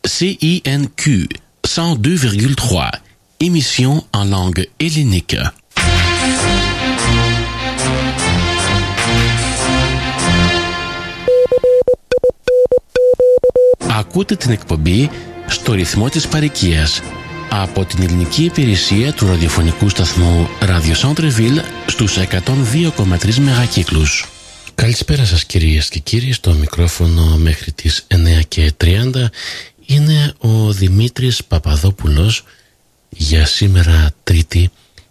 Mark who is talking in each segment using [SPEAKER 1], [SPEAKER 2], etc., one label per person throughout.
[SPEAKER 1] CINQ 102,3, émission en langue hellénique. Ακούτε την εκπομπή στο ρυθμό της παροικίας από την ελληνική υπηρεσία του ραδιοφωνικού σταθμού Radio Centreville στους 102,3 μεγακύκλους. Καλησπέρα σας κυρίες και κύριοι, στο μικρόφωνο μέχρι τις 9:30 είναι ο Δημήτρης Παπαδόπουλος για σήμερα Τρίτη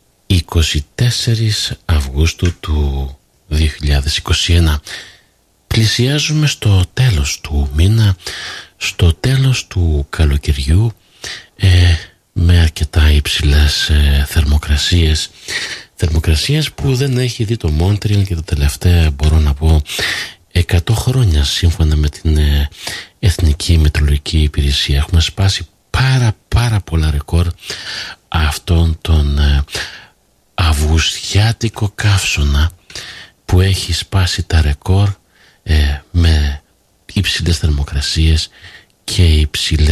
[SPEAKER 1] 24 Αυγούστου του 2021. Πλησιάζουμε στο τέλος του μήνα, στο τέλος του καλοκαιριού, με αρκετά υψηλές θερμοκρασίες που δεν έχει δει το Μόντρεαλ και τα τελευταία, μπορώ να πω, 100 χρόνια σύμφωνα με την Εθνική Μετεωρολογική Υπηρεσία. Έχουμε σπάσει πάρα πολλά ρεκόρ αυτόν τον αυγουστιάτικο καύσωνα που έχει σπάσει τα ρεκόρ με υψηλές θερμοκρασίες και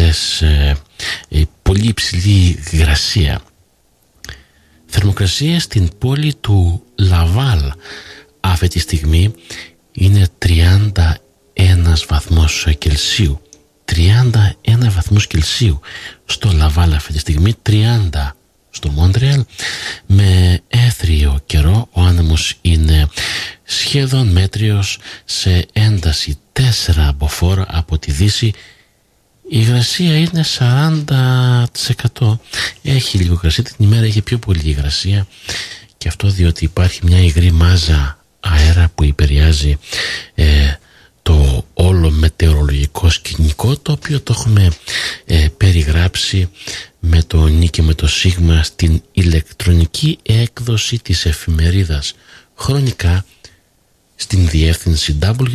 [SPEAKER 1] πολύ υψηλή υγρασία. Θερμοκρασία στην πόλη του Λαβάλ αυτή τη στιγμή είναι 31 βαθμούς Κελσίου. 31 βαθμούς Κελσίου στο Λαβάλ αυτή τη στιγμή, 30 στο Μόντρεαλ, με έθριο καιρό. Ο άνεμος είναι σχεδόν μέτριος, σε ένταση 4 μποφόρ από τη δύση. Η υγρασία είναι 40%. Έχει λίγο υγρασία, την ημέρα έχει πιο πολύ υγρασία, και αυτό διότι υπάρχει μια υγρή μάζα αέρα που επηρεάζει το όλο μετεωρολογικό σκηνικό, το οποίο το έχουμε περιγράψει με το νι και με το σίγμα στην ηλεκτρονική έκδοση της εφημερίδας Χρονικά στην διεύθυνση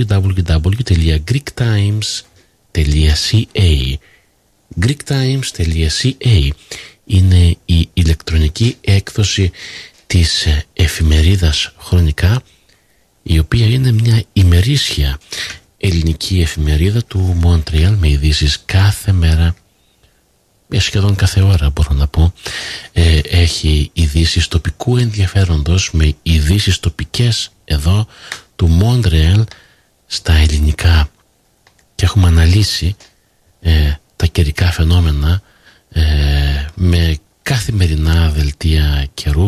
[SPEAKER 1] www.greektimes.ca. greektimes.ca είναι η ηλεκτρονική έκδοση της εφημερίδας Χρονικά, η οποία είναι μια ημερήσια ελληνική εφημερίδα του Μόντρεαλ με ειδήσεις κάθε μέρα, σχεδόν κάθε ώρα μπορώ να πω. Έχει ειδήσεις τοπικού ενδιαφέροντος με ειδήσεις τοπικές εδώ του Μόντρεαλ στα ελληνικά, και έχουμε αναλύσει τα καιρικά φαινόμενα με καθημερινά δελτία καιρού,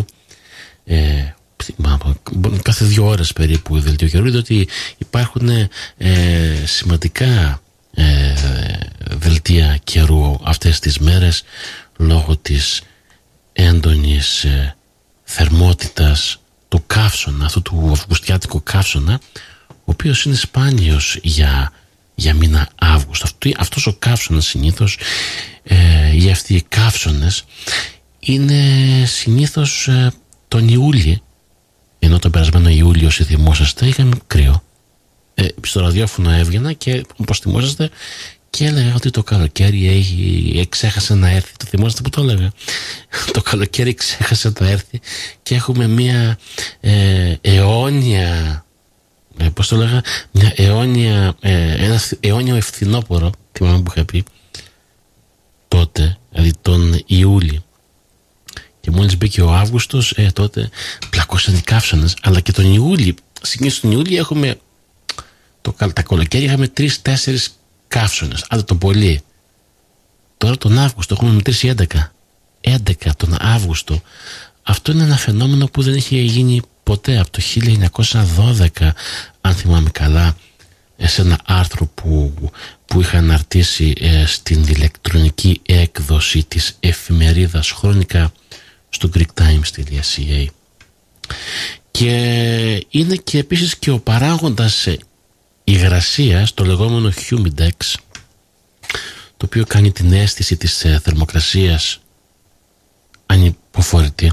[SPEAKER 1] κάθε 2 ώρες περίπου δελτίο καιρού, διότι υπάρχουν σημαντικά δελτία καιρού αυτές τις μέρες λόγω της έντονης θερμότητας του καύσωνα, αυτού του αυγουστιάτικου καύσωνα, ο οποίος είναι σπάνιος για μήνα Αύγουστο. Αυτός ο καύσωνας συνήθως, ή αυτοί οι καύσωνες είναι συνήθως τον Ιούλιο, ενώ τον περασμένο Ιούλιο, όσοι θυμόσαστε, είχαμε κρύο. Στο ραδιόφωνο έβγαινα και, όπως θυμόσαστε, και έλεγα ότι το καλοκαίρι ξέχασε να έρθει. Το θυμόσαστε που το έλεγα? Το καλοκαίρι ξέχασε να έρθει και έχουμε μια αιώνια, πώς το έλεγα, μια αιώνια, ένα αιώνιο ευθυνόπορο, θυμάμαι που είχα πει τότε, δηλαδή τον Ιούλιο. Και μόλις μπήκε ο Αύγουστος, τότε πλακώσαν οι καύσωνες. Αλλά και τον Ιούλιο, συνήθως τον Ιούλιο έχουμε, τα καλοκαίρια είχαμε 3-4 καύσωνες, άντε το πολύ. Τώρα τον Αύγουστο έχουμε μετρήσει 11 τον Αύγουστο. Αυτό είναι ένα φαινόμενο που δεν είχε γίνει ποτέ από το 1912, αν θυμάμαι καλά, σε ένα άρθρο που είχα αναρτήσει στην ηλεκτρονική έκδοση της εφημερίδας Χρονικά στο greektimes.ca. Και είναι και επίσης και ο παράγοντας υγρασίας, το λεγόμενο Humidex, το οποίο κάνει την αίσθηση της θερμοκρασίας ανυποφορητή,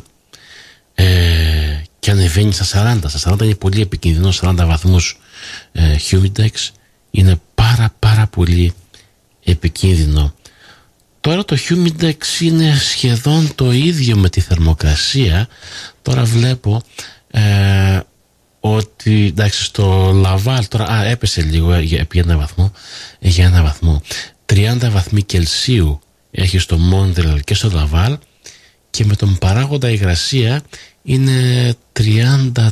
[SPEAKER 1] και ανεβαίνει στα 40. Στα 40 είναι πολύ επικίνδυνο. 40 βαθμούς Humidex είναι πάρα πολύ επικίνδυνο. Τώρα το Humidex είναι σχεδόν το ίδιο με τη θερμοκρασία. Τώρα βλέπω ότι εντάξει, στο Λαβάλ τώρα έπεσε λίγο για ένα βαθμό, 30 30 βαθμοί Κελσίου έχει στο Μόντρεαλ και στο Λαβάλ, και με τον παράγοντα υγρασία είναι 34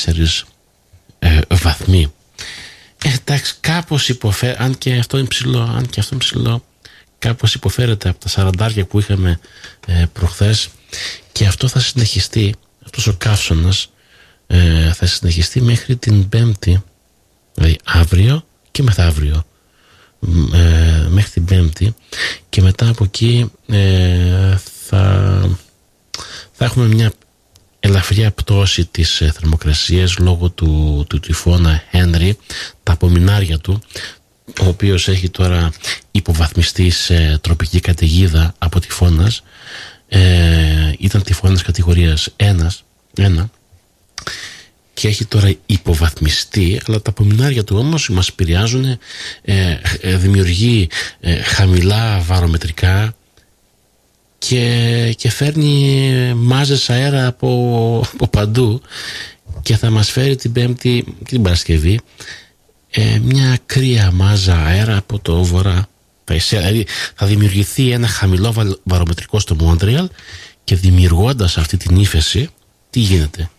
[SPEAKER 1] βαθμοί. Εντάξει, κάπως υποφέρει, αν και αυτό είναι ψηλό, κάπως υποφέρεται από τα 40 που είχαμε προχθές, και αυτό θα συνεχιστεί, αυτός ο καύσωνας θα συνεχιστεί μέχρι την Πέμπτη, δηλαδή αύριο και μεθαύριο, μέχρι την Πέμπτη, και μετά από εκεί θα έχουμε μια ελαφριά πτώση της θερμοκρασίας λόγω του τυφώνα Henry, τα απομεινάρια του, ο οποίος έχει τώρα υποβαθμιστεί σε τροπική καταιγίδα από τυφώνας. Ήταν τυφώνας κατηγορίας 1 και έχει τώρα υποβαθμιστεί, αλλά τα απομεινάρια του όμως μας επηρεάζουν, δημιουργεί χαμηλά βαρομετρικά και φέρνει μάζες αέρα από παντού, και θα μας φέρει την Πέμπτη και την Παρασκευή μια κρύα μάζα αέρα από το βορρά. Δηλαδή θα δημιουργηθεί ένα χαμηλό βαρομετρικό στο Μόντρεαλ, και δημιουργώντας αυτή την ύφεση, τι γίνεται?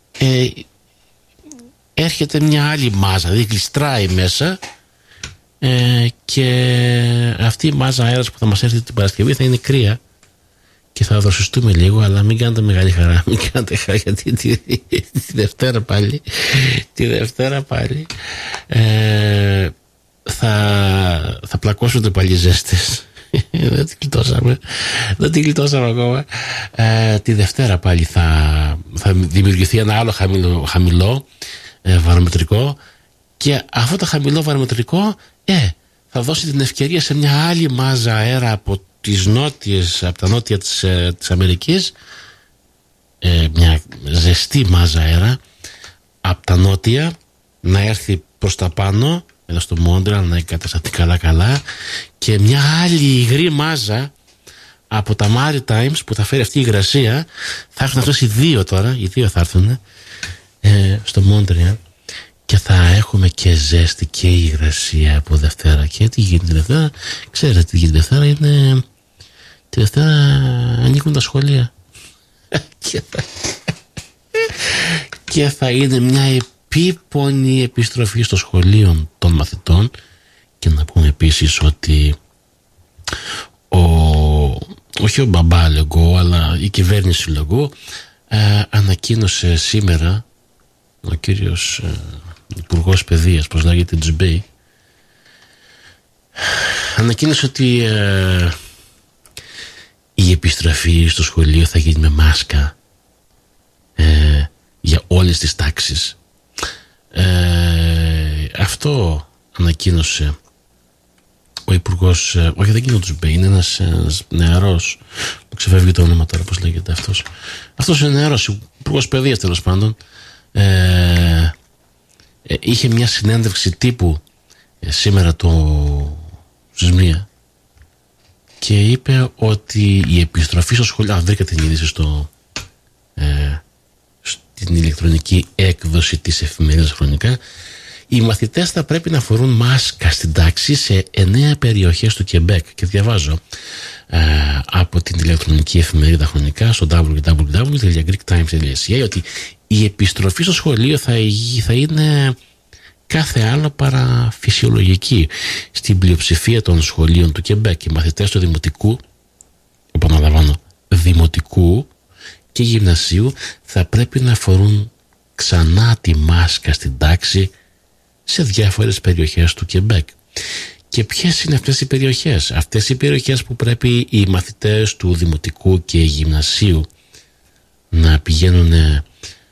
[SPEAKER 1] Έρχεται μια άλλη μάζα, δηλαδή γλιστράει μέσα, και αυτή η μάζα αέρας που θα μας έρθει την Παρασκευή θα είναι κρύα, και θα δροσιστούμε λίγο, αλλά μην κάνετε μεγάλη χαρά, γιατί τη Δευτέρα πάλι θα πλακώσουν πάλι ζέστες. Δεν την γλιτώσαμε ακόμα. Τη Δευτέρα πάλι θα δημιουργηθεί ένα άλλο χαμηλό βαρομετρικό, και αυτό το χαμηλό βαρομετρικό θα δώσει την ευκαιρία σε μια άλλη μάζα αέρα από τα νότια της Αμερικής, μια ζεστή μάζα αέρα από τα νότια να έρθει προς τα πάνω, εδώ στο Μόντρεαλ, να εγκατασταθεί καλά, και μια άλλη υγρή μάζα από τα Maritimes που θα φέρει αυτή η υγρασία. Θα έρθουν αυτές οι δύο θα έρθουν στο Μόντρεαλ, και θα έχουμε και ζέστη και υγρασία από Δευτέρα. Και τι γίνεται τη Δευτέρα? Ξέρετε τι γίνεται τη Δευτέρα? Τη Δευτέρα ανοίγουν τα σχολεία και θα είναι μια επίπονη επιστροφή στο σχολείο των μαθητών. Και να πούμε επίσης ότι όχι ο Μπαμπά Λεγκό, αλλά η κυβέρνηση Λεγκό ανακοίνωσε σήμερα, ο κύριος Υπουργός Παιδείας, πώς λέγεται, Τζμπέι, ανακοίνωσε ότι η επιστροφή στο σχολείο θα γίνει με μάσκα για όλες τις τάξεις. Αυτό ανακοίνωσε ο Υπουργός, όχι, δεν είναι ο Τζμπέι, είναι ένας νεαρός, μου ξεφεύγει το όνομα τώρα, πώς λέγεται αυτός είναι νεαρός, ο Υπουργός Παιδείας τέλος πάντων. Είχε μια συνέντευξη τύπου σήμερα στις 1, και είπε ότι η επιστροφή στο σχολείο, βρήκα την είδηση στην ηλεκτρονική έκδοση της εφημερίδας Χρονικά, οι μαθητές θα πρέπει να φορούν μάσκα στην τάξη σε 9 περιοχές του Κεμπέκ. Και διαβάζω από την ηλεκτρονική εφημερίδα Χρονικά στο www.greektimes.ca ότι η επιστροφή στο σχολείο θα είναι κάθε άλλο παρά φυσιολογική. Στην πλειοψηφία των σχολείων του Κεμπέκ, οι μαθητές του δημοτικού, επαναλαμβάνω, δημοτικού και γυμνασίου, θα πρέπει να φορούν ξανά τη μάσκα στην τάξη σε διάφορες περιοχές του Κεμπέκ. Και ποιες είναι αυτές οι περιοχές? Αυτές οι περιοχές που πρέπει οι μαθητές του δημοτικού και γυμνασίου να πηγαίνουν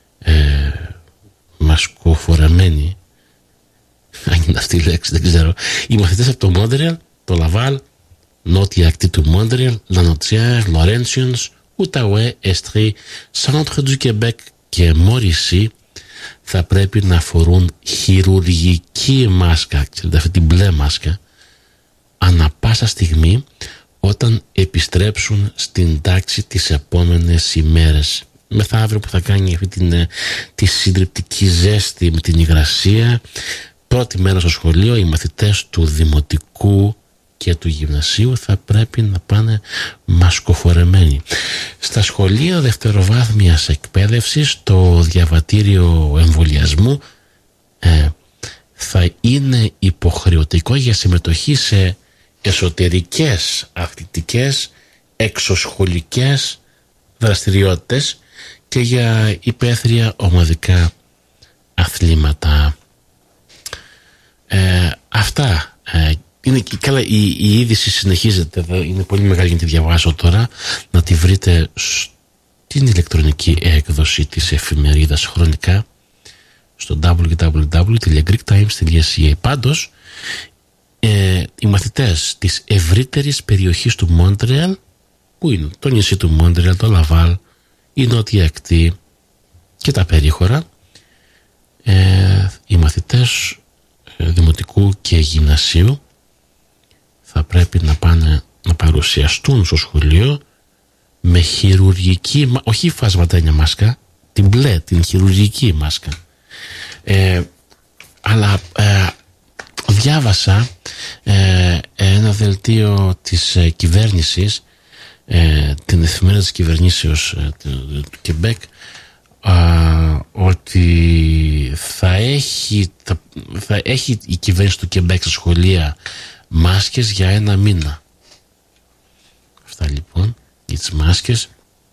[SPEAKER 1] μασκοφορεμένοι, αν είναι αυτή η λέξη, δεν ξέρω, οι μαθητές από το Μόντρεαλ, το Λαβάλ, νότια ακτή του Μόντρεαλ, Λανοτσιέρ, Λορένσιονς, Ουταουέ, Εστρί, Σάντρε του Κεμπέκ και Μόρισι θα πρέπει να φορούν χειρουργική μάσκα, ξέρετε, αυτή την μπλε μάσκα, ανά πάσα στιγμή όταν επιστρέψουν στην τάξη τις επόμενες ημέρες. Μεθαύριο που θα κάνει αυτή τη συντριπτική ζέστη με την υγρασία, πρώτη μέρα στο σχολείο, οι μαθητές του δημοτικού και του γυμνασίου θα πρέπει να πάνε μασκοφορεμένοι. Στα σχολεία δευτεροβάθμιας εκπαίδευσης το διαβατήριο εμβολιασμού θα είναι υποχρεωτικό για συμμετοχή σε εσωτερικές αθλητικές εξωσχολικές δραστηριότητες και για υπαίθρια ομαδικά αθλήματα. Αυτά είναι καλά. Η είδηση συνεχίζεται, είναι πολύ μεγάλη για να τη διαβάσω τώρα. Να τη βρείτε στην ηλεκτρονική έκδοση της εφημερίδας Χρονικά στο www.greektimes.ca. Πάντως οι μαθητές της ευρύτερης περιοχής του Μόντρεαλ, που είναι το νησί του Μόντρεαλ, το Λαβάλ, η Νότια Ακτή και τα περίχωρα, οι μαθητές δημοτικού και γυμνασίου θα πρέπει να πάνε να παρουσιαστούν στο σχολείο με χειρουργική, όχι φασματένια μάσκα, την μπλε, την χειρουργική μάσκα. Αλλά διάβασα ένα δελτίο της κυβέρνησης, την εφημερίδα της κυβερνήσεως του Κεμπέκ, ότι θα έχει η κυβέρνηση του Κεμπέκ στα σχολεία μάσκες για 1 μήνα. Αυτά λοιπόν για τις μάσκες.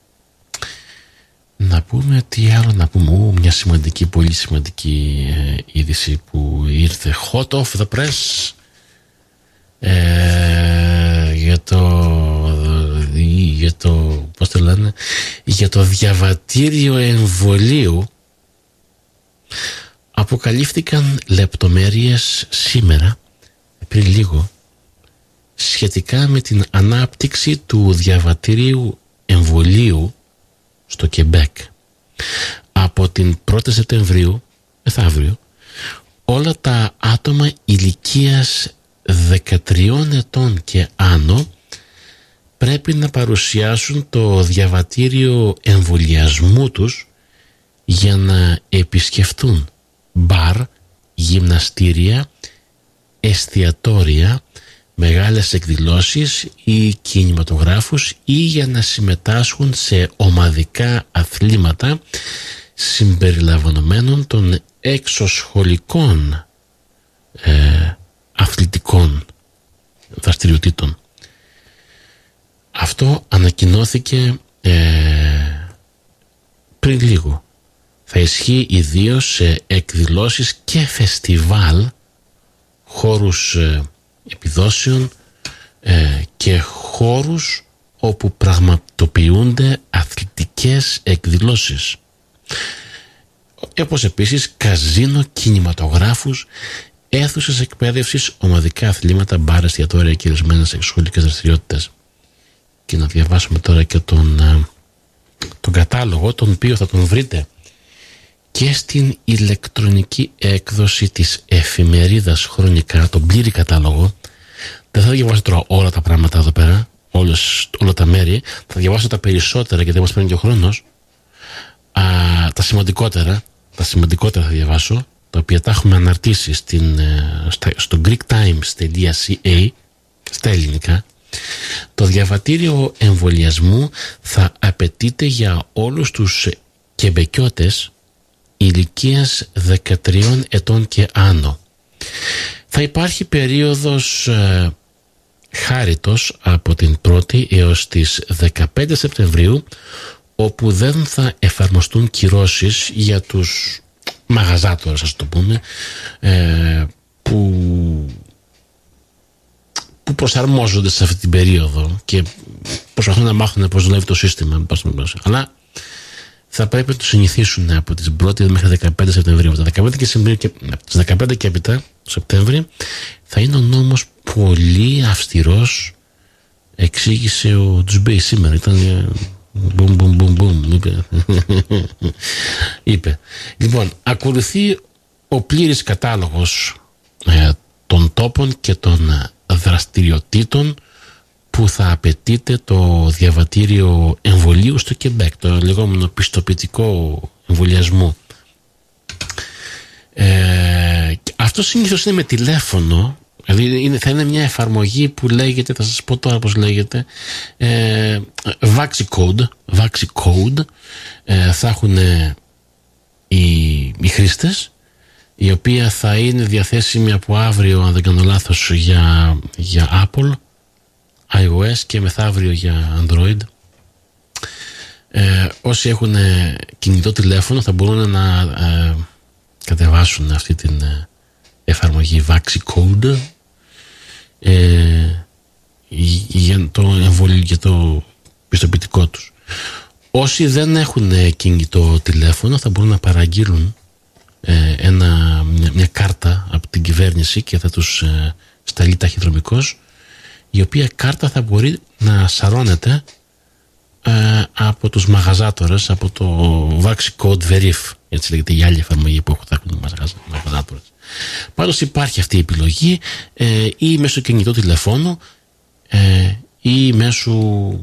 [SPEAKER 1] Να πούμε τι άλλο να πούμε. Μια σημαντική, πολύ σημαντική είδηση που ήρθε hot off the press για το διαβατήριο εμβολίου. Αποκαλύφθηκαν λεπτομέρειες σήμερα, πριν λίγο, σχετικά με την ανάπτυξη του διαβατήριου εμβολίου στο Κεμπέκ. Από την 1η Σεπτεμβρίου, μεθαύριο, όλα τα άτομα ηλικίας 13 ετών και άνω πρέπει να παρουσιάσουν το διαβατήριο εμβολιασμού τους για να επισκεφτούν μπαρ, γυμναστήρια, εστιατόρια, μεγάλες εκδηλώσεις ή κινηματογράφους ή για να συμμετάσχουν σε ομαδικά αθλήματα συμπεριλαμβανομένων των εξωσχολικών αθλητικών δραστηριοτήτων. Αυτό ανακοινώθηκε πριν λίγο. Θα ισχύει ιδίως σε εκδηλώσεις και φεστιβάλ, χώρους επιδόσεων και χώρους όπου πραγματοποιούνται αθλητικές εκδηλώσεις, όπως επίσης καζίνο, κινηματογράφους, αίθουσες εκπαίδευσης, ομαδικά αθλήματα, μπάρ, εστιατόρια και ορισμένες εξωσχολικές δραστηριότητες. Και να διαβάσουμε τώρα και τον κατάλογο, τον οποίο θα τον βρείτε και στην ηλεκτρονική έκδοση της εφημερίδας Χρονικά, τον πλήρη κατάλογο. Δεν θα διαβάσω τώρα όλα τα πράγματα εδώ πέρα, όλα τα μέρη. Θα διαβάσω τα περισσότερα γιατί δεν μας παίρνει και ο χρόνος. Τα σημαντικότερα θα διαβάσω, τα οποία τα έχουμε αναρτήσει στο greektimes.ca στα ελληνικά. Το διαβατήριο εμβολιασμού θα απαιτείται για όλους τους Κεμπεκιώτες ηλικίας 13 ετών και άνω. Θα υπάρχει περίοδος χάριτος από την 1η έως τις 15 Σεπτεμβρίου, όπου δεν θα εφαρμοστούν κυρώσεις για τους μαγαζάτορες, ας το πούμε, που προσαρμόζονται σε αυτή την περίοδο και προσπαθούν να μάθουν πώς δουλεύει το σύστημα. Αλλά θα πρέπει να το συνηθίσουν από τις 1η μέχρι 15 Σεπτεμβρίου. Από τις 15 και έπειτα Σεπτέμβρη θα είναι ο νόμος πολύ αυστηρός, εξήγησε ο Τζουμπέι σήμερα. Ήταν μπουμ, είπε. Λοιπόν, ακολουθεί ο πλήρης κατάλογος των τόπων και των δραστηριοτήτων που θα απαιτείται το διαβατήριο εμβολίου στο Κεμπέκ, το λεγόμενο πιστοποιητικό εμβολιασμού. Αυτό συνήθως είναι με τηλέφωνο, Δηλαδή θα είναι μια εφαρμογή που λέγεται, θα σας πω τώρα πώς λέγεται, VaxiCode. Θα έχουν οι χρήστες, η οποία θα είναι διαθέσιμη από αύριο, αν δεν κάνω λάθος, για Apple, iOS και μεθαύριο για Android. Όσοι έχουν κινητό τηλέφωνο θα μπορούν να κατεβάσουν αυτή την εφαρμογή VaxiCode για το πιστοποιητικό τους. Όσοι δεν έχουν κινητό τηλέφωνο θα μπορούν να παραγγείλουν μια κάρτα από την κυβέρνηση και θα τους σταλεί ταχυδρομικώς, η οποία κάρτα θα μπορεί να σαρώνεται από τους μαγαζάτορες, από το VaxiCode Verif, έτσι λέγεται η άλλη εφαρμογή που θα έχουν οι μαγαζάτορες. Πάντως υπάρχει αυτή η επιλογή, ή μέσω κινητό τηλεφώνου ή μέσω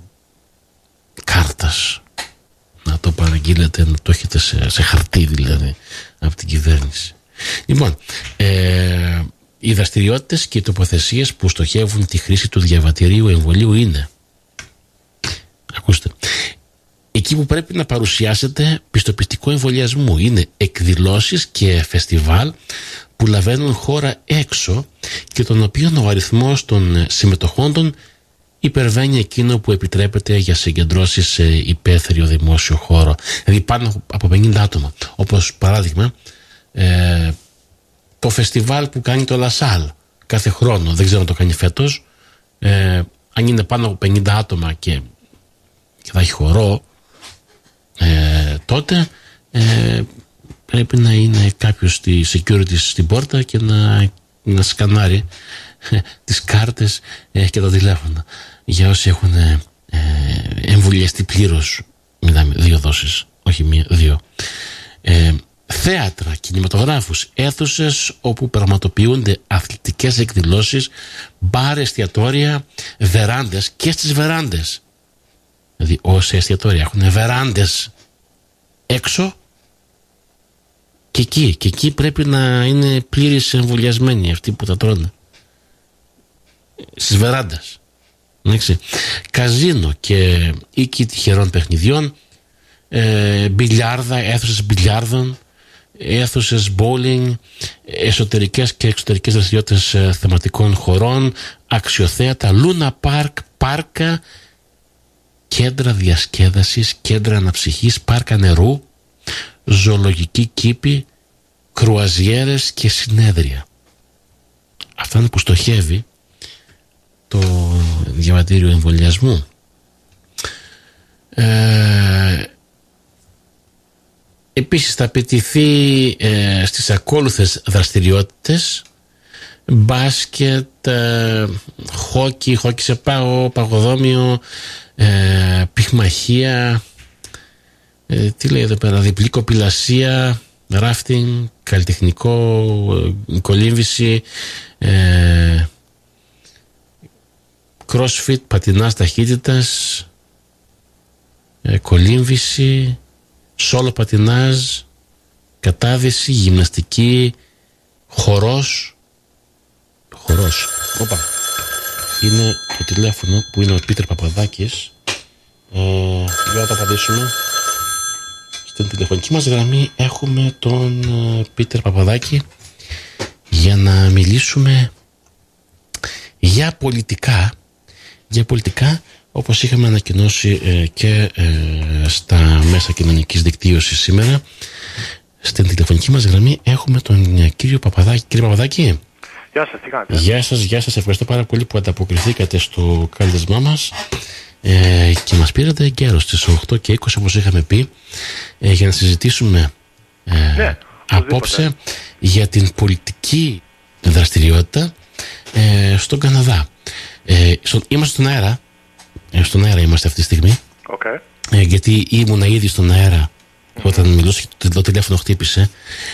[SPEAKER 1] κάρτας να το παραγγείλετε, να το έχετε σε χαρτί δηλαδή από την κυβέρνηση. Λοιπόν, οι δραστηριότητες και οι τοποθεσίες που στοχεύουν τη χρήση του διαβατηρίου εμβολίου είναι, ακούστε, εκεί που πρέπει να παρουσιάσετε πιστοποιητικό εμβολιασμού, είναι εκδηλώσεις και φεστιβάλ που λαβαίνουν χώρα έξω και των οποίων ο αριθμός των συμμετοχόντων υπερβαίνει εκείνο που επιτρέπεται για συγκεντρώσεις σε υπαίθριο δημόσιο χώρο. Δηλαδή πάνω από 50 άτομα. Όπως παράδειγμα το φεστιβάλ που κάνει το Λασάλ κάθε χρόνο, δεν ξέρω αν το κάνει φέτος, αν είναι πάνω από 50 άτομα και θα έχει χορό, τότε πρέπει να είναι κάποιος στη security στην πόρτα και να σκανάρει τις κάρτες και τα τηλέφωνα για όσοι έχουν εμβολιαστεί πλήρως. Μιλάμε 2 δόσεις, όχι 1, 2. Θέατρα, κινηματογράφους, αίθουσες όπου πραγματοποιούνται αθλητικές εκδηλώσεις, μπαρ, εστιατόρια, βεράντες, και στις βεράντες. Δηλαδή όσοι εστιατόρια έχουν βεράντες έξω, και εκεί πρέπει να είναι πλήρης εμβολιασμένοι αυτοί που τα τρώνε στις βεράντες. Καζίνο και οίκοι τυχερών παιχνιδιών, μπιλιάρδα, αίθουσες μπιλιάρδων, αίθουσες bowling, εσωτερικές και εξωτερικές δραστηριότητες θεματικών χωρών, αξιοθέατα, λούνα πάρκ, πάρκα, κέντρα διασκέδασης, κέντρα αναψυχής, πάρκα νερού, ζωολογική κήπη, κρουαζιέρες και συνέδρια. Αυτά είναι που στοχεύει το διαβατήριο εμβολιασμού. Επίσης θα απαιτηθεί στις ακόλουθες δραστηριότητες: μπάσκετ, χόκι σε πάω, παγοδόμιο, πυχμαχία, τι λέει εδώ πέρα, διπλή κοπηλασία, ράφτινγκ, καλλιτεχνικό, κολύμβηση, crossfit, πατινάς ταχύτητας, κολύμβηση, σόλο πατινάζ, κατάδυση, γυμναστική, χορός. Όπα. Είναι το τηλέφωνο που είναι ο Πίτερ Παπαδάκης. Για να το απαντήσουμε. Στην τηλεφωνική μας γραμμή έχουμε τον Πίτερ Παπαδάκη για να μιλήσουμε για πολιτικά, όπως είχαμε ανακοινώσει και στα μέσα κοινωνικής δικτύωσης σήμερα. Στην τηλεφωνική μας γραμμή έχουμε τον κύριο Παπαδάκη. Κύριε Παπαδάκη.
[SPEAKER 2] Γεια σας, τι κάνετε?
[SPEAKER 1] Γεια σας, ευχαριστώ πάρα πολύ που ανταποκριθήκατε στο κάλεσμά μας και μας πήρατε εγκαίρος στις 8 και 20, όπως είχαμε πει, για να συζητήσουμε απόψε για την πολιτική δραστηριότητα στον Καναδά. Είμαστε στον αέρα. Στον αέρα είμαστε αυτή τη στιγμή.
[SPEAKER 2] Okay.
[SPEAKER 1] Γιατί ήμουνα ήδη στον αέρα όταν μιλούσα και το τηλέφωνο χτύπησε.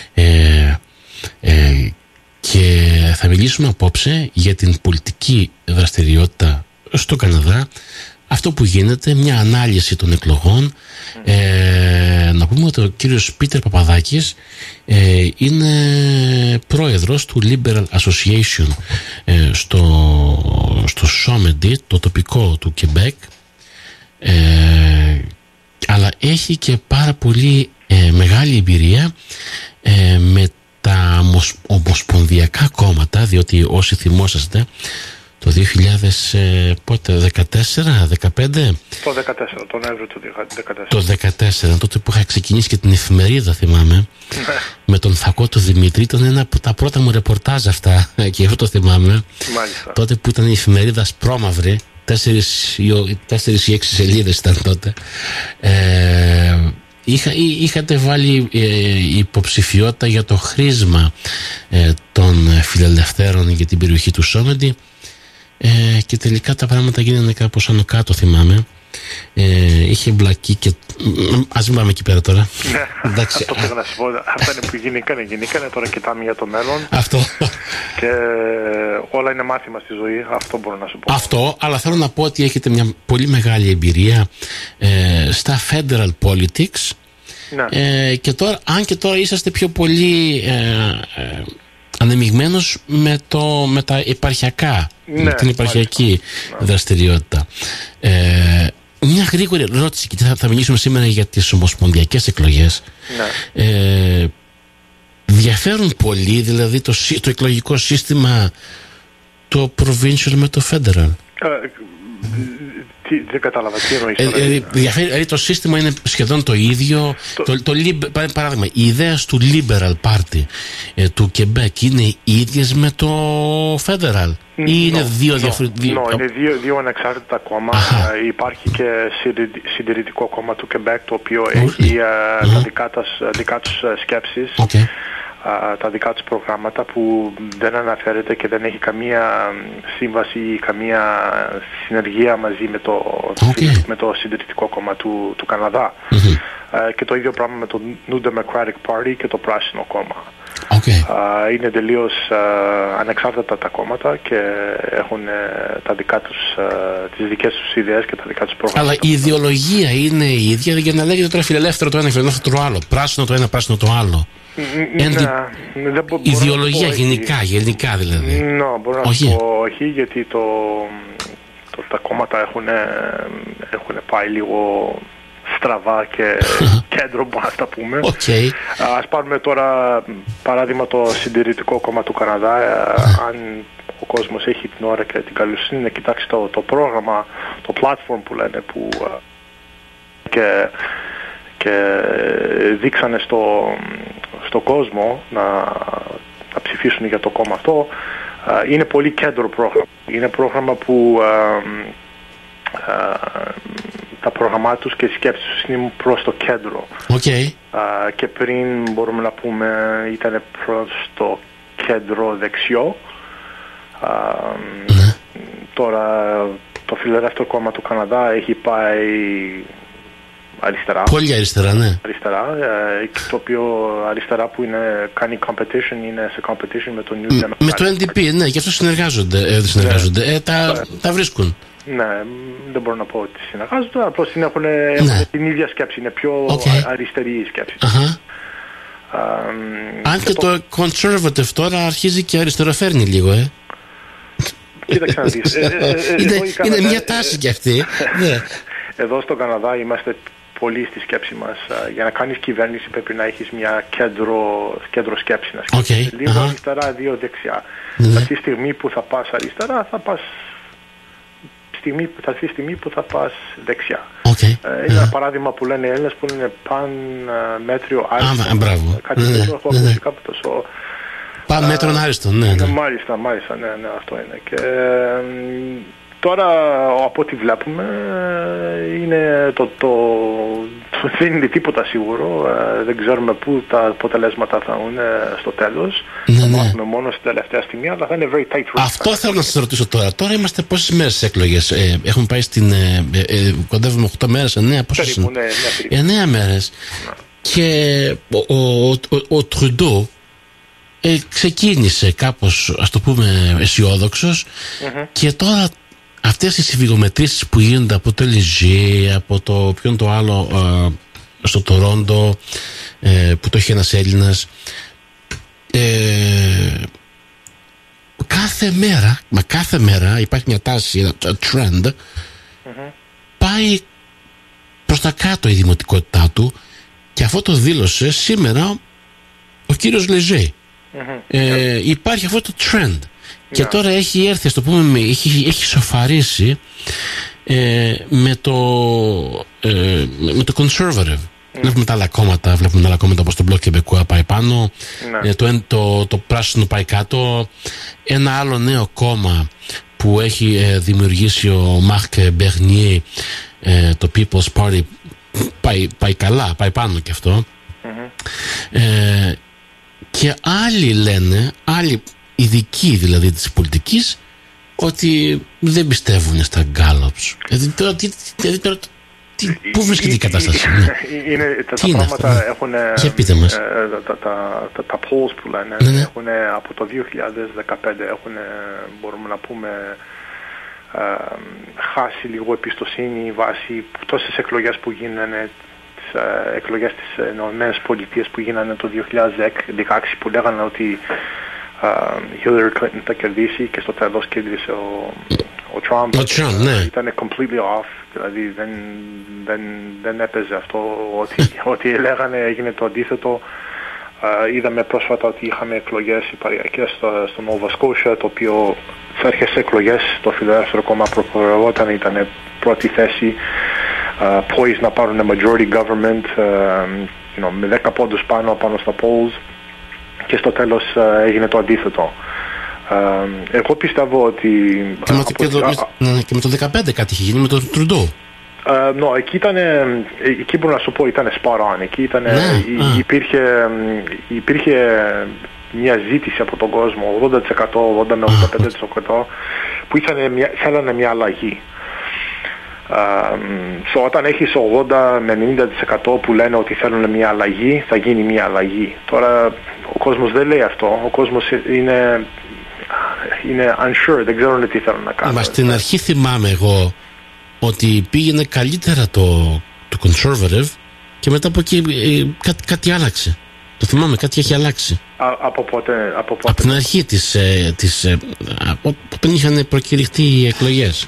[SPEAKER 1] Και θα μιλήσουμε απόψε για την πολιτική δραστηριότητα στο Καναδά, αυτό που γίνεται, μια ανάλυση των εκλογών. Να πούμε ότι ο κύριος Πίτερ Παπαδάκης είναι πρόεδρος του Liberal Association στο Somerdy, το τοπικό του Quebec, αλλά έχει και πάρα πολύ μεγάλη εμπειρία με τα ομοσπονδιακά κόμματα, διότι όσοι θυμόσαστε το 2014, 2015.
[SPEAKER 2] Το 2014, τον Νοέμβριο του 2014.
[SPEAKER 1] Το 2014, τότε που είχα ξεκινήσει και την εφημερίδα, θυμάμαι, με τον Θακώτο Δημήτρη. Ήταν ένα από τα πρώτα μου ρεπορτάζ αυτά, και εγώ το θυμάμαι.
[SPEAKER 2] Μάλιστα.
[SPEAKER 1] Τότε που ήταν η εφημερίδα σπρώμαυρη, 4 ή 6 σελίδες ήταν τότε. Είχατε βάλει υποψηφιότητα για το χρήσμα των φιλελευθέρων για την περιοχή του Somerdy, και τελικά τα πράγματα γίνανε κάπως άνω κάτω, θυμάμαι. Είχε μπλακεί και ας μην πάμε εκεί πέρα τώρα.
[SPEAKER 2] Εντάξει, αυτό θέλω να σου πω. Αυτά είναι που γίνηκαν, τώρα κοιτάμε για το μέλλον.
[SPEAKER 1] Αυτό.
[SPEAKER 2] Και όλα είναι μάθημα στη ζωή. Αυτό μπορώ να σου πω.
[SPEAKER 1] Αυτό, αλλά θέλω να πω ότι έχετε μια πολύ μεγάλη εμπειρία στα federal politics. Ναι. Και τώρα, αν και τώρα είσαστε πιο πολύ ανεμειγμένος με τα επαρχιακά,
[SPEAKER 2] ναι,
[SPEAKER 1] με την επαρχιακή δραστηριότητα. Μια γρήγορη ερώτηση, και θα μιλήσουμε σήμερα για τις ομοσπονδιακές εκλογές. Ναι. Διαφέρουν πολύ, δηλαδή το εκλογικό σύστημα, το provincial με το federal?
[SPEAKER 2] Δεν κατάλαβα τι εννοείς.
[SPEAKER 1] Δηλαδή το σύστημα είναι σχεδόν το ίδιο. Παράδειγμα, οι ιδέες του Liberal Party του Quebec είναι ίδιες με το Federal, ή είναι δύο διαφορετικά?
[SPEAKER 2] Είναι δύο ανεξάρτητα κόμματα. Υπάρχει και συντηρητικό κόμμα του Quebec, το οποίο έχει τα δικά τους σκέψεις, τα δικά τους προγράμματα, που δεν αναφέρεται και δεν έχει καμία σύμβαση ή καμία συνεργεία μαζί με το συντηρητικό κόμμα του Καναδά. Και το ίδιο πράγμα με το New Democratic Party και το Πράσινο κόμμα. Είναι τελείως ανεξάρτητα τα κόμματα και έχουν τις δικές τους ιδέες και τα δικά τους προγράμματα.
[SPEAKER 1] Αλλά η ιδεολογία είναι η ίδια, για να λέγεται τώρα φιλελεύθερο το ένα, φιλελεύθερο το άλλο, πράσινο το ένα, πράσινο το άλλο? Ιδεολογία γενικά δηλαδή?
[SPEAKER 2] Μπορώ να σου πω όχι, γιατί τα κόμματα έχουν πάει λίγο στραβά και κέντρο, μπορούμε να τα πούμε. Ας πάρουμε τώρα παράδειγμα το συντηρητικό κόμμα του Καναδά. Αν ο κόσμος έχει την ώρα και την καλοσύνη να κοιτάξει το πρόγραμμα, το platform που λένε, και δείξανε στον κόσμο να ψηφίσουν για το κόμμα αυτό, είναι πολύ κέντρο πρόγραμμα. Είναι πρόγραμμα που τα προγραμμάτια τους και οι σκέψεις τους είναι προς το κέντρο. Και πριν μπορούμε να πούμε ήταν προς το κέντρο δεξιό. Τώρα το φιλελεύθερο κόμμα του Καναδά έχει πάει αριστερά.
[SPEAKER 1] Πολύ αριστερά, ναι.
[SPEAKER 2] Το οποίο αριστερά που κάνει competition, είναι σε competition με το New Democratic.
[SPEAKER 1] Με το NDP, ναι, γι' αυτό συνεργάζονται. Τα βρίσκουν.
[SPEAKER 2] Ναι, δεν μπορώ να πω ότι συνεργάζονται, απλώς έχουν την ίδια σκέψη, είναι πιο αριστερή η σκέψη.
[SPEAKER 1] Αν και το conservative τώρα αρχίζει και αριστεροφέρνει λίγο,
[SPEAKER 2] Κοίταξε να δεις.
[SPEAKER 1] Είναι μια τάση κι αυτή.
[SPEAKER 2] Εδώ στον Καναδά είμαστε πολύ στη σκέψη μας. Για να κάνεις κυβέρνηση πρέπει να έχεις μια κέντρο σκέψη. Λίγο αριστερά, δύο δεξιά. Αυτή τη στιγμή που θα πας αριστερά, θα πας στιγμή που θα πας δεξιά. Είναι ένα παράδειγμα που λένε οι Έλληνες που είναι πανμέτριο άριστο. Κάτι που έχω ακούσει κάπου τόσο.
[SPEAKER 1] Πανμέτρον άριστο, ναι.
[SPEAKER 2] Μάλιστα, ναι, αυτό είναι. Και τώρα από ό,τι βλέπουμε δεν είναι τίποτα σίγουρο. Δεν ξέρουμε πού τα αποτελέσματα θα είναι στο τέλος. Θα μάθουμε μόνο στην τελευταία στιγμή, αλλά θα είναι very tight race.
[SPEAKER 1] Αυτό θέλω να σας ρωτήσω τώρα. Τώρα είμαστε πόσες μέρες στις εκλογές? Έχουμε πάει κοντεύουμε 8 μέρες, 9, πόσες είναι? 9 μέρες. Και ο Τρουντό ξεκίνησε κάπως, ας το πούμε, αισιόδοξος, και τώρα αυτές οι συμβιγομετρήσεις που γίνονται από το Λιζέ, από το ποιον το άλλο, στο Τορόντο, που το έχει ένας Έλληνας, κάθε μέρα υπάρχει μια τάση, ένα trend, πάει προς τα κάτω η δημοτικότητά του, και αυτό το δήλωσε σήμερα ο κύριος Λεζέ. Υπάρχει αυτό το trend. Και τώρα έχει έρθει, ας το πούμε, έχει σοφαρίσει με το conservative. Βλέπουμε τα άλλα κόμματα, όπως το Bloc Québécois πάει πάνω, το πράσινο πάει κάτω. Ένα άλλο νέο κόμμα που έχει δημιουργήσει ο Marc Bernier, το People's Party, πάει καλά, πάει πάνω και αυτό. Και άλλοι λένε, άλλοι ειδικοί δηλαδή της πολιτικής, ότι δεν πιστεύουν στα Gallups. Πού βρίσκεται η κατάσταση?
[SPEAKER 2] Τα πράγματα έχουν.
[SPEAKER 1] Για πείτε μας.
[SPEAKER 2] Τα polls που λένε έχουν από το 2015 έχουν, μπορούμε να πούμε, χάσει λίγο εμπιστοσύνη βάσει τόσες εκλογές που γίνανε, τις εκλογές της Ηνωμένες Πολιτείες που γίνανε το 2016, που λέγανε ότι η Hillary Clinton θα κερδίσει, και στο τέλος κέρδισε ο Trump. Ήταν completely off, δηλαδή δεν έπαιζε αυτό, ότι λέγανε έγινε το αντίθετο. Είδαμε πρόσφατα ότι είχαμε εκλογές υπαρχιακές στο Nova Scotia, το οποίο στις αρχές εκλογές το Φιλελεύθερο κόμμα προπορευόταν, ήταν πρώτη θέση, poised να πάρουν majority government, με 10 πόντους πάνω στα polls, και στο τέλος έγινε το αντίθετο. Εγώ πιστεύω ότι...
[SPEAKER 1] Και με το 2015 κάτι είχε γίνει με τον Τρουντό.
[SPEAKER 2] Εκεί μπορώ να σου πω ήταν spot on. Εκεί υπήρχε μια ζήτηση από τον κόσμο, 80%, 80 με 85%, που θέλανε μια αλλαγή. Όταν έχεις 80 με 90% που λένε ότι θέλουν μια αλλαγή, θα γίνει μια αλλαγή. Τώρα ο κόσμος δεν λέει αυτό. Ο κόσμος είναι unsure, δεν ξέρουν τι θέλουν να κάνουν.
[SPEAKER 1] Μα στην αρχή θυμάμαι εγώ ότι πήγαινε καλύτερα το conservative, και μετά από εκεί κάτι άλλαξε. Το θυμάμαι, κάτι έχει αλλάξει.
[SPEAKER 2] Από πότε?
[SPEAKER 1] Από την αρχή όταν είχαν προκηρυχτεί οι εκλογές.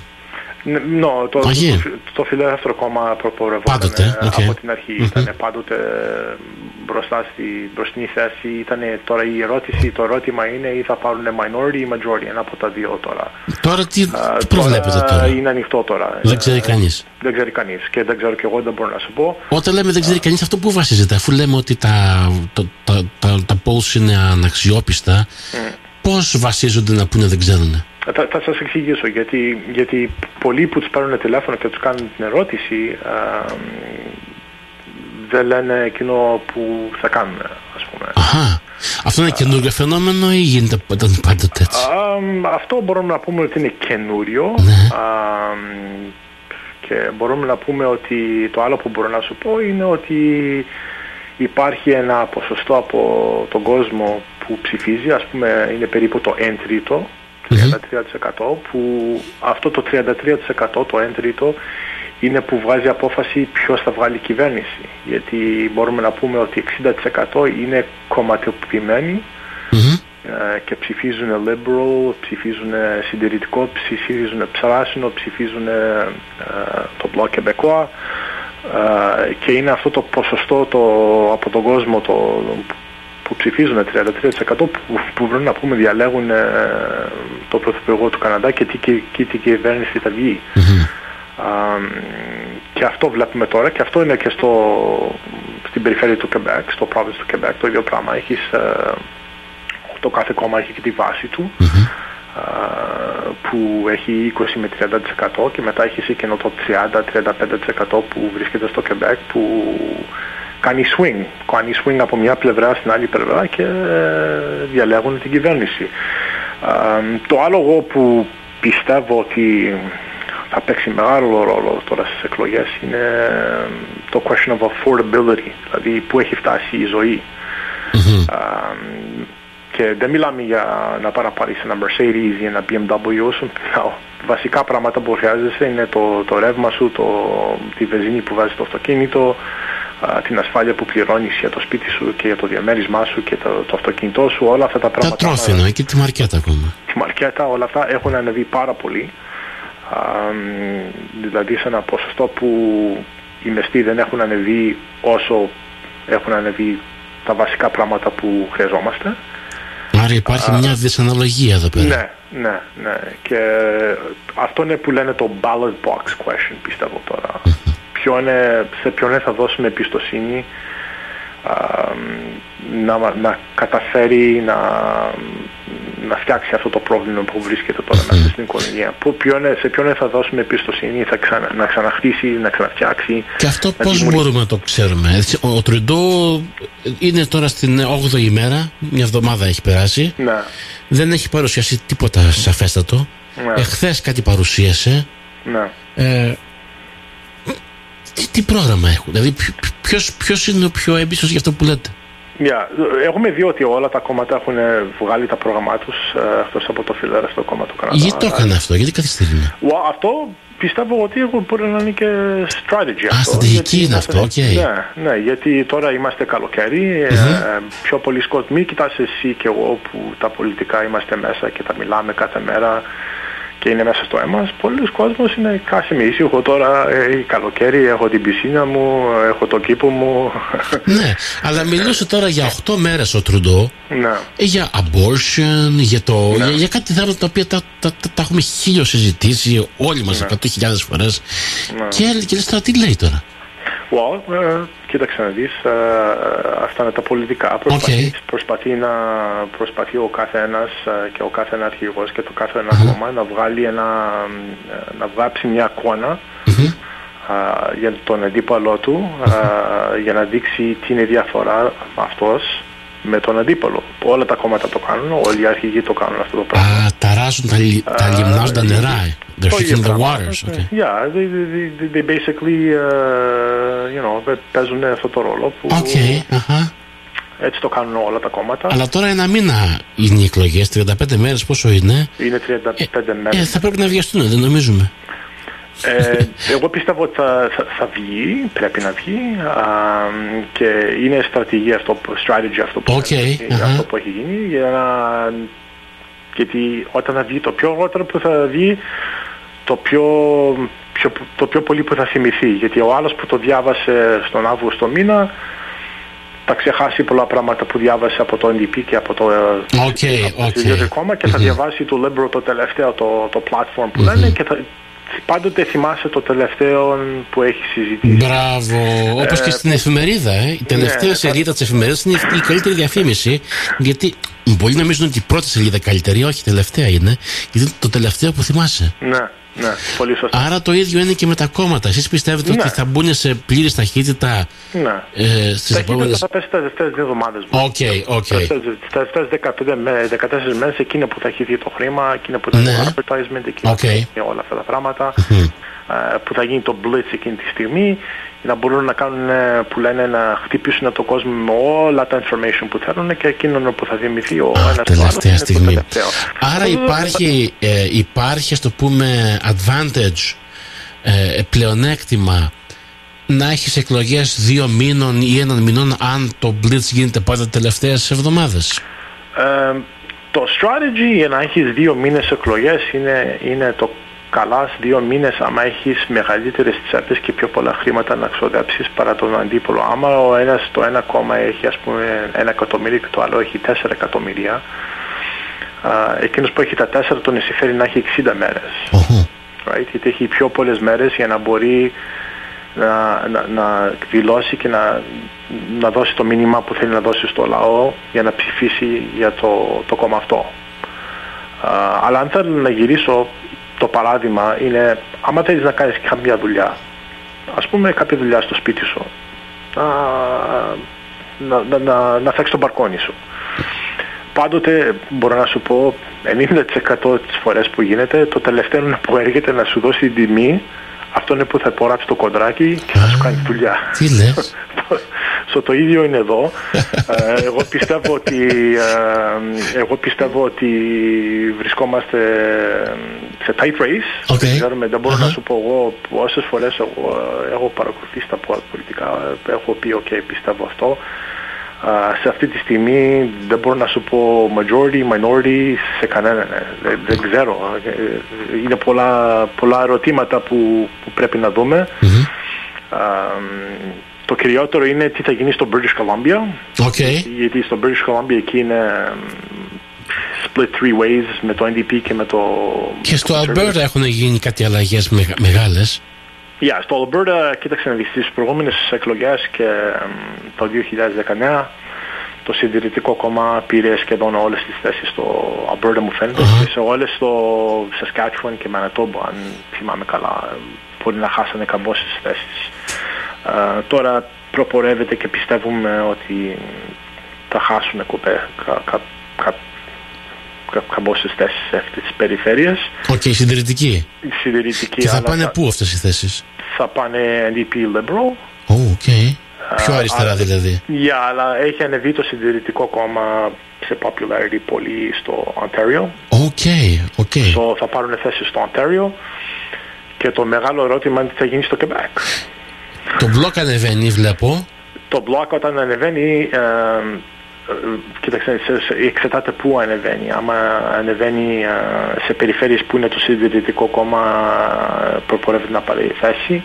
[SPEAKER 2] Το Φιλελεύθερο κόμμα προπορευόταν από την αρχή. Ήταν πάντοτε μπροστά στη μπροστινή θέση. Τώρα το ερώτημα είναι ή θα πάρουν minority ή majority, ένα από τα δύο τώρα.
[SPEAKER 1] Τώρα τι προβλέπετε τώρα?
[SPEAKER 2] Είναι ανοιχτό τώρα.
[SPEAKER 1] Δεν ξέρει κανείς.
[SPEAKER 2] Δεν ξέρει κανείς, και δεν ξέρω και εγώ, δεν μπορώ να σου πω.
[SPEAKER 1] Όταν λέμε δεν ξέρει κανείς, αυτό που βασίζεται? Αφού λέμε ότι τα polls είναι αναξιόπιστα, πώς βασίζονται να πούνε δεν ξέρουν?
[SPEAKER 2] Θα σας εξηγήσω, γιατί πολλοί που τους παίρνουν τηλέφωνο και τους κάνουν την ερώτηση δεν λένε εκείνο που θα κάνουν, ας πούμε.
[SPEAKER 1] Αυτό είναι καινούριο φαινόμενο ή γίνεται πάντοτε έτσι?
[SPEAKER 2] Αυτό μπορούμε να πούμε ότι είναι καινούριο. Και μπορούμε να πούμε ότι το άλλο που μπορώ να σου πω είναι ότι υπάρχει ένα ποσοστό από τον κόσμο που ψηφίζει, ας πούμε είναι περίπου το 1/3, 33%, που αυτό το 33%, το 1/3, είναι που βγάζει απόφαση ποιος θα βγάλει κυβέρνηση. Γιατί μπορούμε να πούμε ότι 60% είναι κομματοποιημένοι και ψηφίζουν liberal, ψηφίζουν συντηρητικό, ψηφίζουν πράσινο, ψηφίζουν το Bloc Québécois, και είναι αυτό το ποσοστό από τον κόσμο που ψηφίζουν 33% που μπορούμε να πούμε διαλέγουν το πρωθυπουργό του Καναδά και τι κυβέρνηση θα βγει. Και αυτό βλέπουμε τώρα, και αυτό είναι και στην περιφέρεια του Quebec, στο province του Quebec, το ίδιο πράγμα. Το κάθε κόμμα έχει και τη βάση του, που έχει 20 με 30%, και μετά έχει εκείνο το 30-35% που βρίσκεται στο Quebec, που κάνει swing από μια πλευρά στην άλλη πλευρά και διαλέγουν την κυβέρνηση. Το άλλο που πιστεύω ότι θα παίξει μεγάλο ρόλο τώρα στις εκλογές είναι το question of affordability, δηλαδή που έχει φτάσει η ζωή. Και δεν μιλάμε για να πάρεις ένα Mercedes ή ένα BMW. Βασικά πράγματα που χρειάζεσαι είναι το ρεύμα σου, τη βενζίνη που βάζεις στο αυτοκίνητο, την ασφάλεια που πληρώνεις για το σπίτι σου και για το διαμέρισμά σου και το αυτοκίνητό σου, όλα αυτά τα πράγματα.
[SPEAKER 1] Τα τρόφιμα και τη μαρκέτα ακόμα.
[SPEAKER 2] Τη μαρκέτα. σκέτα, όλα αυτά έχουν ανεβεί πάρα πολύ. Δηλαδή σε ένα ποσοστό που οι μεστοί δεν έχουν ανεβεί όσο έχουν ανεβεί τα βασικά πράγματα που χρειαζόμαστε.
[SPEAKER 1] Άρα υπάρχει μια δυσαναλογία εδώ πέρα.
[SPEAKER 2] Ναι. Και αυτό είναι που λένε το ballot box question, πιστεύω τώρα. Σε ποιον θα δώσουμε εμπιστοσύνη να καταφέρει να φτιάξει αυτό το πρόβλημα που βρίσκεται τώρα μέσα στην οικονομία. Σε ποιον θα δώσουμε εμπιστοσύνη να ξαναχτίσει, να ξαναφτιάξει.
[SPEAKER 1] Και αυτό πώς μπορούμε να το ξέρουμε? Ο Τρουντό είναι τώρα στην 8η ημέρα, μια εβδομάδα έχει περάσει.
[SPEAKER 2] Ναι.
[SPEAKER 1] Δεν έχει παρουσιάσει τίποτα σαφέστατο. Ναι. Εχθές κάτι παρουσίασε.
[SPEAKER 2] Ναι.
[SPEAKER 1] Τι πρόγραμμα έχουν? Δηλαδή ποιος είναι ο πιο έμπιστος για αυτό που λέτε?
[SPEAKER 2] Έχουμε δει ότι όλα τα κόμματα έχουν βγάλει τα πρόγραμμά τους εκτός από το φιλελεύθερο κόμμα του Καναδά.
[SPEAKER 1] Γιατί το έκανε αυτό, γιατί καθυστερεί?
[SPEAKER 2] Αυτό πιστεύω ότι μπορεί να είναι και strategy.
[SPEAKER 1] Στρατηγική είναι αυτό,
[SPEAKER 2] Ναι, γιατί τώρα είμαστε καλοκαίρι, πιο πολλοί κόσμοι, κοιτάς εσύ και εγώ που τα πολιτικά είμαστε μέσα και τα μιλάμε κάθε μέρα και είναι μέσα στο αίμα. Πολλοί κόσμος είναι κάσιμοι ήσυχο τώρα, καλοκαίρι, έχω την πισίνα μου, έχω το κήπο μου.
[SPEAKER 1] Ναι, αλλά μιλούσε τώρα για 8 μέρες ο Τρουντό, για abortion, για κάτι θέματα τα οποία τα έχουμε χίλιο συζητήσει όλοι μας 100.000 φορές. Και λες τώρα τι λέει τώρα?
[SPEAKER 2] Κοίταξε να δεις, αυτά είναι τα πολιτικά. Προσπαθεί ο καθένας και ο κάθε ένα αρχηγός και το κάθε ένα κόμμα να βάψει μια εικόνα για τον αντίπαλό του, για να δείξει τι είναι η διαφορά αυτός με τον αντίπαλο. Όλα τα κόμματα το κάνουν, όλοι οι αρχηγοί το κάνουν αυτό το πράγμα.
[SPEAKER 1] Ταράζουν τα λιμνάζοντα νερά. They're shaking the waters. Okay.
[SPEAKER 2] Yeah, they basically, παίζουν αυτό το ρόλο που έτσι το κάνουν όλα τα κόμματα.
[SPEAKER 1] Αλλά τώρα ένα μήνα είναι οι εκλογές, 35 μέρες πόσο είναι?
[SPEAKER 2] Είναι 35 μέρες.
[SPEAKER 1] Θα πρέπει να βιαστούν, δεν νομίζουμε?
[SPEAKER 2] Εγώ πιστεύω ότι θα βγει, πρέπει να βγει και είναι στρατηγία αυτό, strategy αυτό που έχει γίνει γιατί όταν θα βγει το πιο αργότερο που θα βγει το πιο πολύ που θα θυμηθεί, γιατί ο άλλος που το διάβασε στον Αύγουστο μήνα θα ξεχάσει πολλά πράγματα που διάβασε από το NDP και από το κόμμα και θα διαβάσει το Liberal το τελευταίο το platform που λένε και πάντοτε θυμάσαι το τελευταίο που έχει συζητήσει.
[SPEAKER 1] Μπράβο, όπως και στην εφημερίδα. Η τελευταία σελίδα της εφημερίδας είναι η καλύτερη διαφήμιση, γιατί πολλοί νομίζουν ότι η πρώτη σελίδα καλύτερη, όχι η τελευταία είναι, γιατί το τελευταίο που θυμάσαι.
[SPEAKER 2] Ναι, πολύ σωστά.
[SPEAKER 1] Άρα το ίδιο είναι και με τα κόμματα. Εσείς πιστεύετε ότι θα μπουν σε πλήρης ταχύτητα στις επόμενες?
[SPEAKER 2] Θα πέσει τις τελευταίες 2 εβδομάδες. Στις τελευταίες 14 μέρες εκείνο που θα έχει δει το χρήμα, εκείνο που θα γίνει το advertisement, εκείνο που θα γίνει όλα αυτά τα πράγματα, που θα γίνει το blitz εκείνη τη στιγμή, να μπορούν να κάνουν, που λένε, να χτυπήσουν τον κόσμο με όλα τα information που θέλουν και εκείνο που θα δημιουργηθεί ο ένας
[SPEAKER 1] τελευταία στιγμή. Άρα υπάρχει, ας το πούμε, advantage, πλεονέκτημα να έχεις εκλογές 2 μήνων ή 1 μηνών αν το blitz γίνεται πάντα τελευταίες εβδομάδες?
[SPEAKER 2] Το strategy για να έχεις 2 μήνες εκλογές είναι το καλά 2 μήνες άμα έχεις μεγαλύτερες τσέπες και πιο πολλά χρήματα να ξοδέψεις παρά τον αντίπολο. Άμα το ένα κόμμα έχει ας πούμε 1 εκατομμύριο και το άλλο έχει 4 εκατομμύρια, εκείνος που έχει τα 4 τον συμφέρει να έχει 60 μέρες. Γιατί έχει πιο πολλές μέρες για να μπορεί να δηλώσει και να δώσει το μήνυμα που θέλει να δώσει στο λαό για να ψηφίσει για το κόμμα αυτό. Αλλά αν θέλω να γυρίσω, το παράδειγμα είναι, άμα θέλεις να κάνεις κάποια δουλειά, ας πούμε κάποια δουλειά στο σπίτι σου, να φτιάξεις το μπαλκόνι σου. Πάντοτε μπορώ να σου πω 90% τις φορές που γίνεται, το τελευταίο που έρχεται να σου δώσει την τιμή, αυτό είναι που θα υπογράψει το κοντράκι και θα σου κάνει δουλειά.
[SPEAKER 1] Τι λες?
[SPEAKER 2] Το ίδιο είναι εδώ. Εγώ πιστεύω ότι βρισκόμαστε σε tight race. Δεν μπορώ να σου πω εγώ όσες φορές έχω παρακολουθήσει τα πολιτικά, έχω πει ok, πιστεύω αυτό. Σε αυτή τη στιγμή δεν μπορώ να σου πω majority, minority σε κανέναν. Δεν ξέρω. Είναι πολλά ερωτήματα που πρέπει να δούμε. Το κυριότερο είναι τι θα γίνει στο British Columbia. Γιατί στο British Columbia εκεί είναι split three ways με το NDP και με το...
[SPEAKER 1] Και στο Alberta έχουν γίνει κάτι αλλαγές μεγάλες.
[SPEAKER 2] Στο Alberta, κοίταξε να δεις, στις προηγούμενες εκλογές και το 2019 το Συντηρητικό Κόμμα πήρε σχεδόν όλες τις θέσεις στο Alberta, μου φαίνεται, και σε όλες στο Saskatchewan και Manitoba, αν θυμάμαι καλά, μπορεί να χάσανε καμπόσες θέσεις. Τώρα προπορεύεται και πιστεύουμε ότι θα χάσουν καμπόσες θέσεις σε αυτές τις περιφέρειες.
[SPEAKER 1] Οι συντηρητικοί. Και θα πάνε πού αυτές οι θέσεις?
[SPEAKER 2] Θα πάνε NDP Liberal.
[SPEAKER 1] Πιο αριστερά δηλαδή.
[SPEAKER 2] Αλλά έχει ανεβεί το Συντηρητικό Κόμμα σε popularity πολύ στο Ontario. Θα πάρουν θέσεις στο Ontario. Και το μεγάλο ερώτημα είναι τι θα γίνει στο Quebec.
[SPEAKER 1] Το Bloc ανεβαίνει, βλέπω.
[SPEAKER 2] Το Bloc όταν ανεβαίνει, κοίταξε, εξετάται πού ανεβαίνει. Άμα ανεβαίνει σε περιφέρειες που είναι το Συντηρητικό Κόμμα, προπορεύεται να πάρει θέση.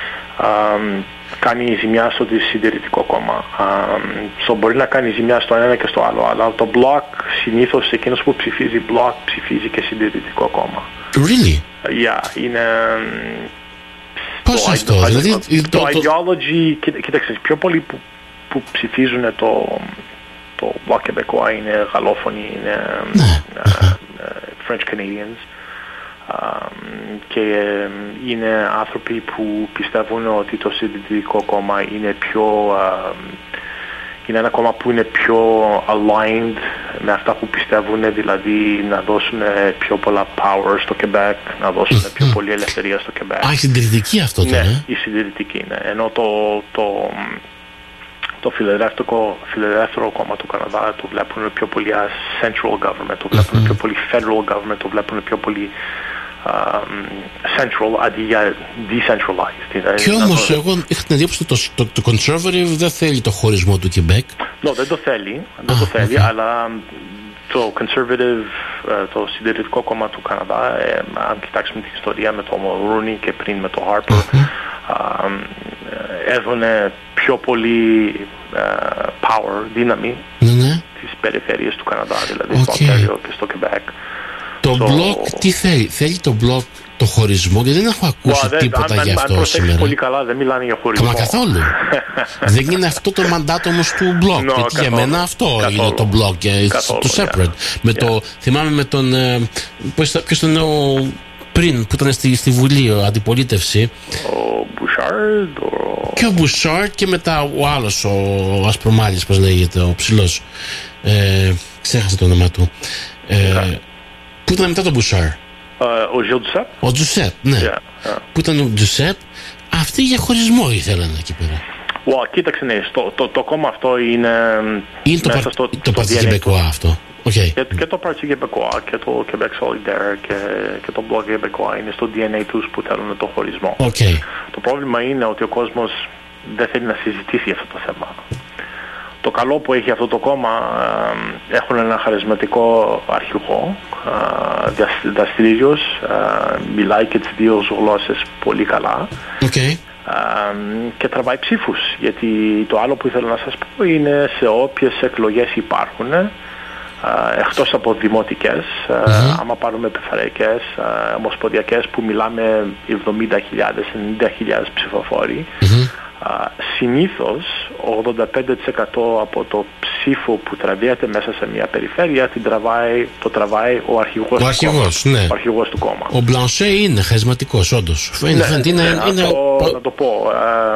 [SPEAKER 2] Κάνει ζημιά στο Συντηρητικό Κόμμα. Μπορεί να κάνει ζημιά στο ένα και στο άλλο. Αλλά το Bloc, συνήθως εκείνος που ψηφίζει Bloc ψηφίζει και Συντηρητικό Κόμμα.
[SPEAKER 1] Really?
[SPEAKER 2] Είναι...
[SPEAKER 1] Πώς αυτό?
[SPEAKER 2] Το ideology, κοίταξε, πιο πολλοί που ψηφίζουν το Bloc Québécois είναι γαλλόφωνοι, είναι French Canadians. Και είναι άνθρωποι που πιστεύουν ότι το Συντηρητικό Κόμμα είναι είναι ένα κόμμα που είναι πιο aligned με αυτά που πιστεύουν, δηλαδή να δώσουν πιο πολλά power στο Quebec, να δώσουν πιο πολλή ελευθερία στο Quebec.
[SPEAKER 1] Η συντηρητική αυτό τώρα.
[SPEAKER 2] Ναι, η συντηρητική είναι. Ενώ το φιλελεύθερο κόμμα του Καναδά το βλέπουν πιο πολύ as central government, το βλέπουν πιο πολύ federal government, το βλέπουν πιο πολύ central αντί για decentralized.
[SPEAKER 1] Και όμως εγώ είχα την εντύπωση ότι το conservative δεν θέλει το χωρισμό του Quebec.
[SPEAKER 2] Δεν το θέλει, αλλά το conservative, το Συντηρητικό Κόμμα του Καναδά, αν κοιτάξουμε την ιστορία με το Mulroney και πριν με το Harper, έδωνε πιο πολύ power, δύναμη στις περιφέρειες του Καναδά, δηλαδή στο Ontario και στο Quebec.
[SPEAKER 1] Το Bloc τι θέλει? Θέλει το Bloc το χωρισμό? Γιατί δεν έχω ακούσει τίποτα γι' αυτό σήμερα.
[SPEAKER 2] Αν πολύ καλά δεν μιλάνε για χωρισμό.
[SPEAKER 1] Καθόλου. Δεν είναι αυτό το μαντάτο όμως του Bloc. Γιατί για μένα αυτό είναι το Bloc και το separate. Θυμάμαι με τον... Ποιος ήταν πριν που ήταν στη Βουλή, αντιπολίτευση.
[SPEAKER 2] Ο Μπουσάρντ.
[SPEAKER 1] Και ο Μπουσάρντ και μετά ο άλλος, ο Ασπρομάλης, πώς λέγεται, ο ψηλός. Ξέχασα το όνομα του. Που ήταν μετά τον Μπουσάρ.
[SPEAKER 2] Ο Γιλ Τζουσέπ.
[SPEAKER 1] Ο Τζουσέπ, ναι. Που ήταν ο Τζουσέπ. Αυτοί για χωρισμό ήθελαν εκεί πέρα.
[SPEAKER 2] Κοίταξε, ναι, το κόμμα αυτό είναι
[SPEAKER 1] μέσα το Parti Québécois αυτό.
[SPEAKER 2] Και το Parti Québécois και το Québec Solidaire και το Bloc Québécois είναι στο DNA τους που θέλουν το χωρισμό. Το πρόβλημα είναι ότι ο κόσμος δεν θέλει να συζητήσει αυτό το θέμα. Το καλό που έχει αυτό το κόμμα, έχουν ένα χαρισματικό αρχηγό, δραστήριος, μιλάει και τις δύο γλώσσες πολύ καλά και τραβάει ψήφους. Γιατί το άλλο που ήθελα να σας πω είναι σε όποιες εκλογές υπάρχουν, εκτός από δημοτικές, άμα πάρουμε περιφερειακές, ομοσπονδιακές που μιλάμε 70.000, 90.000 ψηφοφόροι, συνήθως 85% από το ψήφο που τραβιέται μέσα σε μια περιφέρεια το τραβάει ο αρχηγός του κόμμα.
[SPEAKER 1] Ο Μπλανσέ είναι χαρισματικός, όντως.
[SPEAKER 2] Να το πω.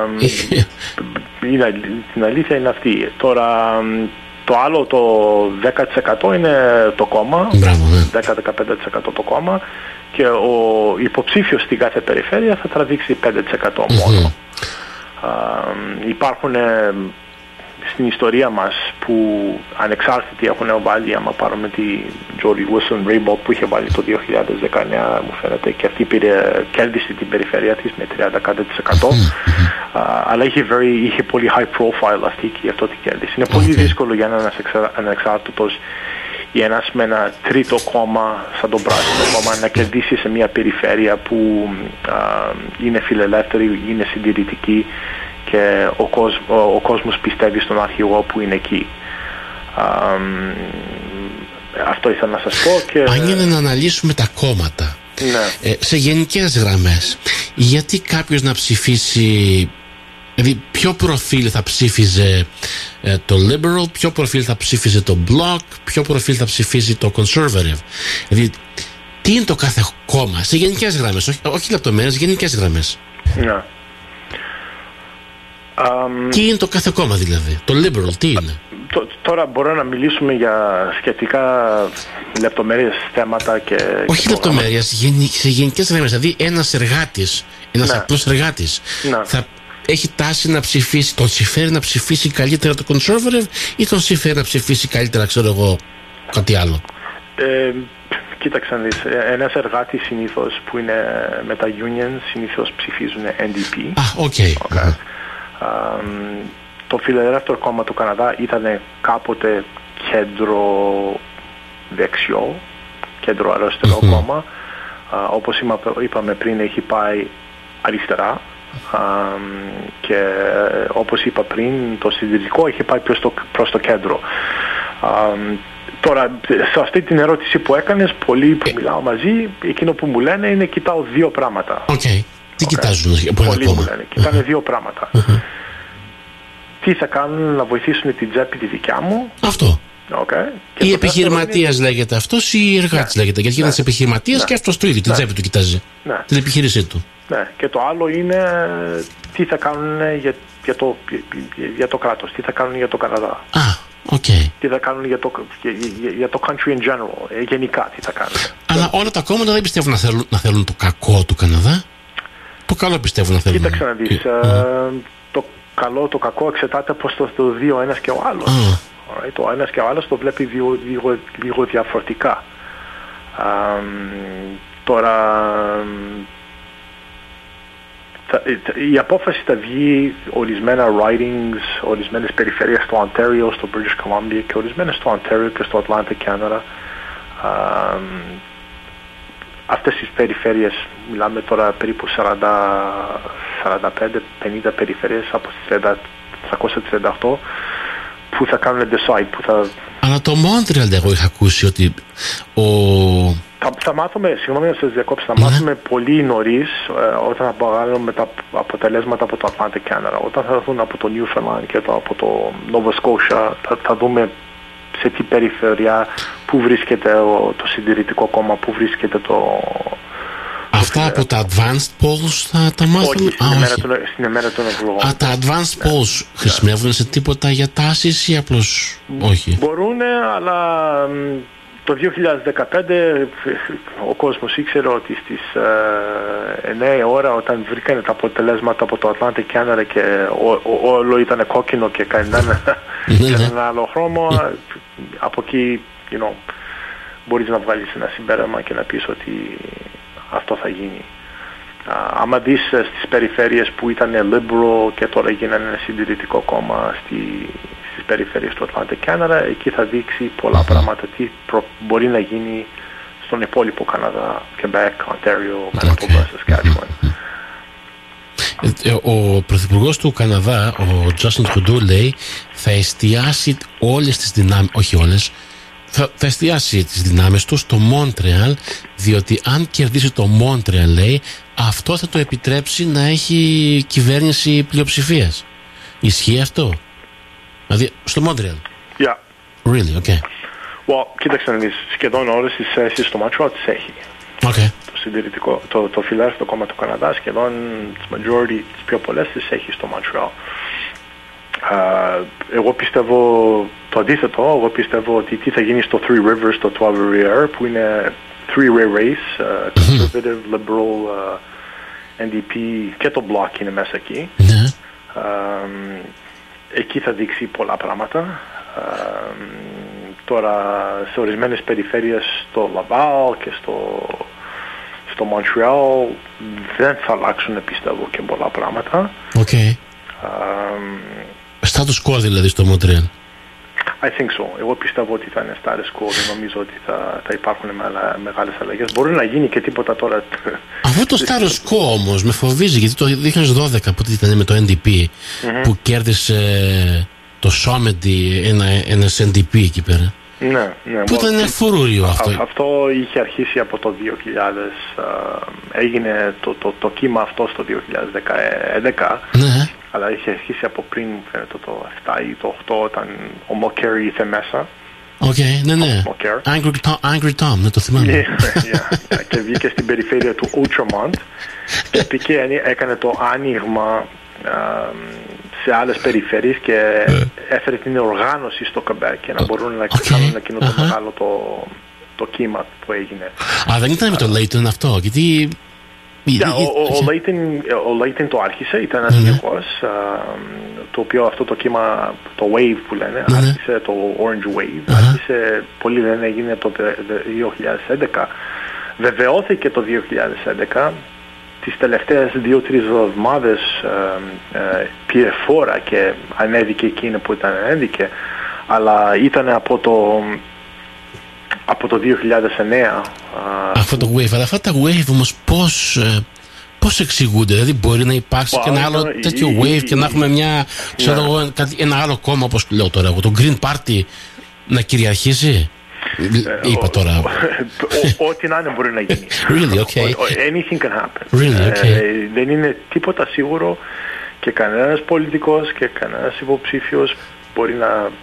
[SPEAKER 2] Την αλήθεια είναι αυτή. Τώρα το άλλο το 10% είναι το κόμμα. 10-15% το κόμμα. Και ο υποψήφιος στην κάθε περιφέρεια θα τραβήξει 5% μόνο. Υπάρχουν στην ιστορία μας που ανεξάρτητοι έχουν βάλει, άμα πάρουμε τη Jody Wilson Raybould που είχε βάλει το 2019 μου φαίνεται, και αυτή κέρδισε την περιφέρεια της με 30%, αλλά είχε πολύ high profile αυτή και γι' αυτό την κέρδισε. Είναι πολύ δύσκολο για έναν ανεξάρτητος ή ένας με ένα τρίτο κόμμα σαν τον Πράσινο κόμμα να κερδίσει σε μια περιφέρεια που είναι φιλελεύθερη, είναι συντηρητική και ο κόσμος πιστεύει στον αρχηγό που είναι εκεί. Αυτό ήθελα να σας πω. Και...
[SPEAKER 1] Αν είναι να αναλύσουμε τα κόμματα, ναι, σε γενικές γραμμές, γιατί κάποιος να ψηφίσει, δηλαδή ποιο προφίλ θα ψήφιζε το Liberal, ποιο προφίλ θα ψήφιζε το Bloc, ποιο προφίλ θα ψηφίσει το Conservative, δηλαδή τι είναι το κάθε κόμμα σε γενικές γραμμές, όχι λεπτομέρειες, γενικές γραμμές.
[SPEAKER 2] Ναι.
[SPEAKER 1] Τι είναι το κάθε κόμμα δηλαδή, το Liberal τι είναι?
[SPEAKER 2] Τώρα μπορώ να μιλήσουμε για σχετικά λεπτομέρειες θέματα και...
[SPEAKER 1] Όχι λεπτομέρειες, σε γενικές γραμμές, δηλαδή ένας εργάτης, ένας απλός εργάτης θα έχει τάση να ψηφίσει, τον συμφέρει να ψηφίσει καλύτερα το Conservative ή τον συμφέρει να ψηφίσει καλύτερα, ξέρω εγώ, κάτι άλλο?
[SPEAKER 2] Κοίταξε να δεις, ένας εργάτης συνήθως που είναι με τα unions συνήθως ψηφίζουν NDP. Το φιλελεύθερο κόμμα του Καναδά ήταν κάποτε κέντρο δεξιό, κέντρο αριστερό κόμμα. Όπως είπαμε πριν, έχει πάει αριστερά. Και όπως είπα πριν, το συντηρητικό έχει πάει προς το κέντρο. Τώρα, σε αυτή την ερώτηση που έκανες, πολλοί που μιλάω μαζί, εκείνο που μου λένε είναι κοιτάω δύο πράγματα.
[SPEAKER 1] Τι κοιτάζουν από ένα κόμμα?
[SPEAKER 2] Μου λένε, κοιτάνε δύο πράγματα. Τι θα κάνουν να βοηθήσουν την τσέπη τη δικιά μου.
[SPEAKER 1] Αυτό. Ή επιχειρηματίας λέγεται αυτός ή εργάτης λέγεται. Γιατί ένας επιχειρηματίας και αυτός το ίδιο, την τσέπη του κοιτάζει. Την επιχείρησή του.
[SPEAKER 2] Ναι. Και το άλλο είναι τι θα κάνουν για το κράτος, τι θα κάνουν για το Καναδά. Τι θα κάνουν για το country in general, γενικά τι θα κάνουν.
[SPEAKER 1] Αλλά όλα τα κόμματα δεν πιστεύουν να θέλουν το κακό του Καναδά. Το καλό πιστεύουν να θέλουν.
[SPEAKER 2] Κοίταξε να δεις, το καλό, το κακό εξετάται πως το δει ο ένας και ο άλλος. Το ένας και ο άλλος το βλέπει λίγο διαφορετικά. Τώρα η απόφαση θα βγει ορισμένα ridings, ορισμένες περιφέρειες στο Ontario, στο British Columbia και ορισμένες στο Ontario και στο Atlantic Canada. Αυτές τις περιφέρειες, μιλάμε τώρα περίπου 45-50 περιφέρειες από τις 338 που θα κάνουν decide, που θα...
[SPEAKER 1] Αλλά το Montreal εγώ είχα ακούσει ότι
[SPEAKER 2] θα μάθουμε, συγγνώμη να σας διακόψω, θα μάθουμε πολύ νωρίς όταν θα βγάλουμε τα αποτελέσματα από το Atlantic Canada. Όταν θα έρθουν από το Newfoundland και από το Nova Scotia, θα δούμε σε τι περιφέρεια, πού βρίσκεται το συντηρητικό κόμμα, πού βρίσκεται το...
[SPEAKER 1] Αυτά από τα advanced polls θα τα μάθουμε?
[SPEAKER 2] Όχι, στην ημέρα των εκλογών.
[SPEAKER 1] Τα advanced polls χρησιμεύουν σε τίποτα για τάσεις ή απλώς όχι?
[SPEAKER 2] Μπορούν, αλλά το 2015 ο κόσμος ήξερε ότι στις 9 ώρα όταν βρήκανε τα αποτελέσματα από το Atlantic Canada και όλο ήταν κόκκινο και κανένα άλλο χρώμα, από εκεί μπορείς να βγάλεις ένα συμπέρασμα και να πεις ότι αυτό θα γίνει. Άμα δεις στις περιφέρειες που ήταν liberal και τώρα γίνανε ένα συντηρητικό κόμμα στις περιφέρειες του Atlantic Canada, εκεί θα δείξει πολλά πράγματα τι μπορεί να γίνει στον υπόλοιπο Καναδά, Quebec, Ontario, Manitoba, Saskatchewan.
[SPEAKER 1] Ο Πρωθυπουργός του Καναδά, ο Justin Trudeau, λέει θα εστιάσει όλες τις δυνάμεις, όχι όλες, θα εστιάσει τις δυνάμεις του στο Μόντρεαλ, διότι αν κερδίσει το Μόντρεαλ, λέει, αυτό θα το επιτρέψει να έχει κυβέρνηση πλειοψηφίας. Ισχύει αυτό? Δηλαδή στο Μόντρεαλ?
[SPEAKER 2] Yeah.
[SPEAKER 1] Really, okay.
[SPEAKER 2] Well, κοίταξε να δεις, σχεδόν όλες τις θέσεις στο Montreal τις έχει. Το συντηρητικό, το φιλελεύθερο κόμμα του Καναδά, σχεδόν τις majority, τις πιο πολλές τις έχει στο Montreal. Εγώ πιστεύω το αντίθετο. Εγώ πιστεύω ότι τι θα γίνει στο Three Rivers, το Trois-Rivières, που είναι three-way race, conservative, liberal, NDP και το Bloc είναι μέσα εκεί. εκεί θα δείξει πολλά πράγματα. Τώρα σε ορισμένες περιφέρειες, στο Λαβάλ και στο Μοντρεάλ, δεν θα αλλάξουν, πιστεύω, και πολλά πράγματα.
[SPEAKER 1] Status quo δηλαδή στο Μοντρεάλ.
[SPEAKER 2] I think so. Εγώ πιστεύω ότι θα είναι status quo. Δεν νομίζω ότι θα υπάρχουν μεγάλες αλλαγές. Μπορεί να γίνει και τίποτα τώρα.
[SPEAKER 1] Αυτό το status quo όμως με φοβίζει, γιατί το 2012 που ήταν με το NDP, που κέρδισε το Σόμεντι ένας NDP εκεί πέρα.
[SPEAKER 2] Ναι.
[SPEAKER 1] Που ήταν ένα φουρούριο αυτό.
[SPEAKER 2] Αυτό είχε αρχίσει από το 2000. Έγινε το κύμα αυτό στο 2011.
[SPEAKER 1] Ναι.
[SPEAKER 2] Αλλά είχε αρχίσει από πριν, φαίνεται το 7 ή το 8, όταν ο Mulcair ήρθε μέσα.
[SPEAKER 1] Ναι. Angry Tom, δεν το θυμάμαι.
[SPEAKER 2] Και βγήκε στην περιφέρεια του Outremont και έκανε το άνοιγμα σε άλλες περιφέρειες και έφερε την οργάνωση στο Quebec για να μπορούν να κάνουν εκείνο το μεγάλο το κύμα που έγινε.
[SPEAKER 1] Δεν ήταν με το Layton αυτό, γιατί...
[SPEAKER 2] Ο Layton το άρχισε, ήταν ένας αρχηγός, το οποίο αυτό το κύμα, το wave που λένε, άρχισε το Orange Wave, άρχισε, πολύ δεν έγινε το 2011, βεβαιώθηκε το 2011, τις τελευταίες 2-3 εβδομάδες πήρε φόρα και ανέβηκε εκείνο που ήταν ανέβηκε, αλλά ήταν από το 2009.
[SPEAKER 1] Αυτό το wave, αλλά αυτά τα wave όμως πώς εξηγούνται? Δηλαδή μπορεί να υπάρξει και ένα άλλο τέτοιο wave και να έχουμε ένα άλλο κόμμα, όπως λέω τώρα εγώ, το Green Party να κυριαρχήσει? Είπα τώρα.
[SPEAKER 2] Ό,τι να είναι μπορεί να γίνει.
[SPEAKER 1] Really, okay.
[SPEAKER 2] Anything can happen.
[SPEAKER 1] Really, okay.
[SPEAKER 2] Δεν είναι τίποτα σίγουρο και κανένας πολιτικός και κανένας υποψήφιος μπορεί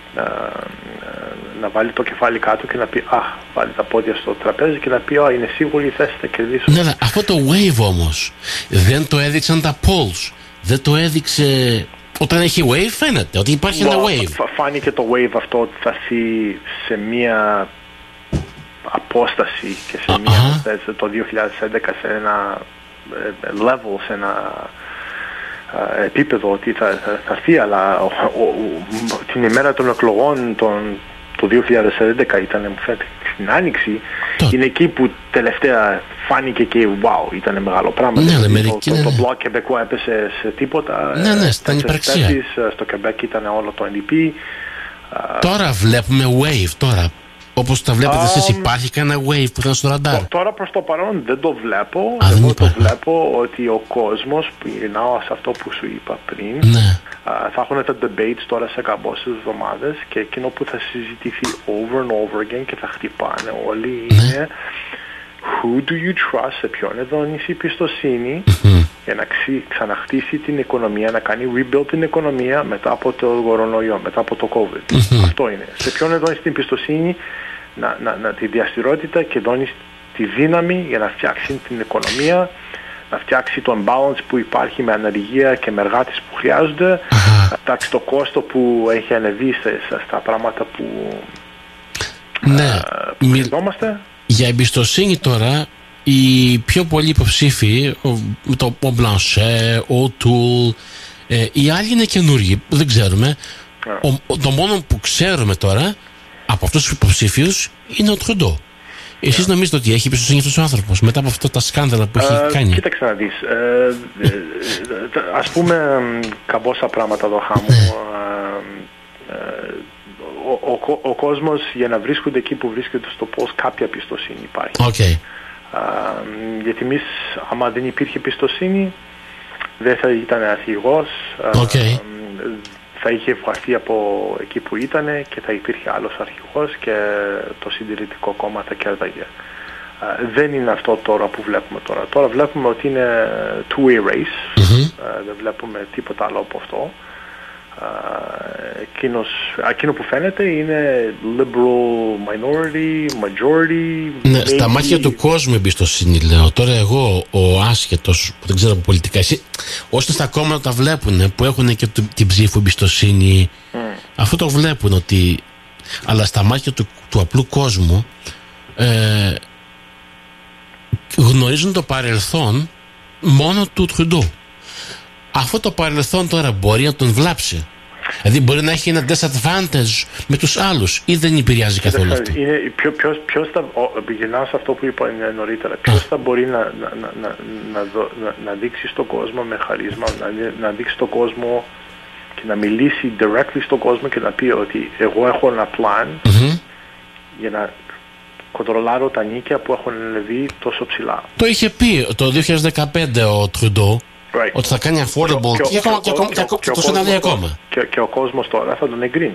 [SPEAKER 2] να βάλει το κεφάλι κάτω και να πει βάλει τα πόδια στο τραπέζι και να πει είναι σίγουρη η θέση θα κερδίσω.
[SPEAKER 1] Ναι, αυτό το wave όμως δεν το έδειξαν τα polls. Δεν το έδειξε. Όταν έχει wave φαίνεται ότι υπάρχει ένα wave.
[SPEAKER 2] Φάνηκε το wave αυτό ότι θα σε μία απόσταση και σε μία το 2011 σε ένα level, σε ένα επίπεδο ότι θα έρθει, αλλά την ημέρα των εκλογών το 2011 ήταν, μου φαίνεται, στην Άνοιξη, είναι εκεί που τελευταία φάνηκε και ήταν μεγάλο πράγμα. Το Bloc Québécois έπεσε σε τίποτα.
[SPEAKER 1] Ναι, στην υπαρξία.
[SPEAKER 2] Στο Quebec ήταν όλο το NDP.
[SPEAKER 1] Τώρα βλέπουμε wave, τώρα. Όπως τα βλέπετε εσείς, υπάρχει κανένα wave που θα είναι στο ραντάρ?
[SPEAKER 2] Τώρα προς το παρόν δεν το βλέπω. Εγώ το βλέπω ότι ο κόσμος, που γυρνάω σε αυτό που σου είπα πριν, θα έχουν τα debates τώρα σε καμπόσες εβδομάδες και εκείνο που θα συζητηθεί over and over again και θα χτυπάνε όλοι είναι who do you trust, σε ποιον εδώνεις η πιστοσύνη για να ξαναχτίσει την οικονομία, να κάνει rebuild την οικονομία μετά από το κορονοϊό, μετά από το COVID. Αυτό είναι. Σε ποιον εδώνεις την πιστοσύνη, τη διαστηρότητα και δώνεις τη δύναμη για να φτιάξει την οικονομία, να φτιάξει το imbalance που υπάρχει με ανεργία και με εργάτες που χρειάζονται, να φτιάξει το κόστο που έχει ανεβεί στα πράγματα που χρειαζόμαστε.
[SPEAKER 1] Για εμπιστοσύνη τώρα, οι πιο πολλοί υποψήφοι, ο Μπλανσέ, ο Τούλ, οι άλλοι είναι καινούργοι, δεν ξέρουμε. Το μόνο που ξέρουμε τώρα από αυτούς τους υποψήφιους είναι ο Τρουντό. Εσείς νομίζετε ότι έχει εμπιστοσύνη αυτός ο άνθρωπος μετά από αυτά τα σκάνδαλα που έχει κάνει?
[SPEAKER 2] Κοίταξε να δεις. Ας πούμε καμπόσα πράγματα εδώ χάμω. Ο κόσμος για να βρίσκονται εκεί που βρίσκεται στο πώς κάποια πιστοσύνη υπάρχει. Γιατί εμείς, άμα δεν υπήρχε πιστοσύνη, δεν θα ήταν αρχηγός, θα είχε βγαστεί από εκεί που ήταν και θα υπήρχε άλλος αρχηγός και το Συντηρητικό Κόμμα θα κέρδαγε. Δεν είναι αυτό τώρα που βλέπουμε τώρα. Τώρα βλέπουμε ότι είναι two-way race. Δεν βλέπουμε τίποτα άλλο από αυτό. Εκείνο που φαίνεται είναι liberal minority, majority.
[SPEAKER 1] Ναι, στα μάτια του κόσμου εμπιστοσύνη, λέω. Τώρα εγώ, ο άσχετος που δεν ξέρω από πολιτικά, όσοι στα κόμματα τα βλέπουν, που έχουν και την ψήφο εμπιστοσύνη, αυτό το βλέπουν ότι. Αλλά στα μάτια του απλού κόσμου γνωρίζουν το παρελθόν μόνο του Τρουντό. Αυτό το παρελθόν τώρα μπορεί να τον βλάψει. Δηλαδή μπορεί να έχει ένα disadvantage με τους άλλους ή δεν επηρεάζει καθόλου αυτό?
[SPEAKER 2] Ποιος θα, γυρνάω σε αυτό που είπα νωρίτερα, ποιος θα μπορεί να δείξει στον κόσμο με χαρίσμα, να δείξει στον κόσμο και να μιλήσει directly στον κόσμο και να πει ότι εγώ έχω ένα plan για να κοντρολάρω τα νίκια που έχουν ανεβεί τόσο ψηλά.
[SPEAKER 1] Το είχε πει το 2015 ο Τρουντό, ότι θα κάνει affordable και το συναντάει ακόμα.
[SPEAKER 2] Και ο κόσμος τώρα θα τον εγκρίνει.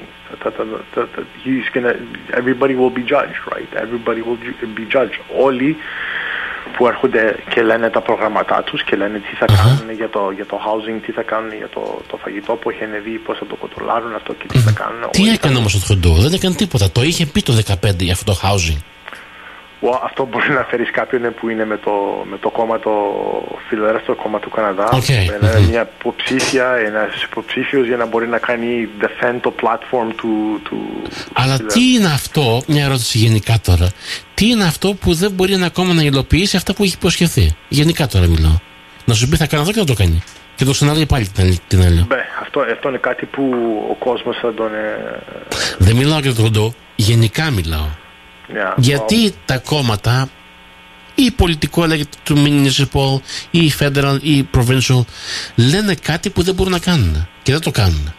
[SPEAKER 2] Everybody will be judged, right? Everybody will be judged. Όλοι που έρχονται και λένε τα προγραμματά τους και λένε τι θα κάνουν για το housing, τι θα κάνουν για το φαγητό που έχει ανεβεί, πώς θα το κοντρολάρουν αυτό και τι θα κάνουν.
[SPEAKER 1] Τι έκανε όμως ο Τρουντό? Δεν έκανε τίποτα. Το είχε πει το 2015 για αυτό το housing.
[SPEAKER 2] Αυτό μπορεί να φέρεις κάποιον που είναι με το κόμμα, το φιλελεύθερο κόμμα του Καναδά. Μια υποψήφια, ένας υποψήφιος για να μπορεί να κάνει defend το platform του.
[SPEAKER 1] Αλλά τι είναι αυτό, μια ερώτηση γενικά τώρα, τι είναι αυτό που δεν μπορεί ακόμα να υλοποιήσει αυτά που έχει υποσχεθεί? Γενικά τώρα μιλάω. Να σου πει θα κάνω αυτό και να το κάνει. Και το ξαναλέει πάλι την άλλη.
[SPEAKER 2] Αυτό είναι κάτι που ο κόσμος θα τον.
[SPEAKER 1] Δεν μιλάω για τον Τρουντό, γενικά μιλάω. Γιατί τα κόμματα ή πολιτικό λέγεται του municipal ή federal ή provincial λένε κάτι που δεν μπορούν να κάνουν και δεν το κάνουν?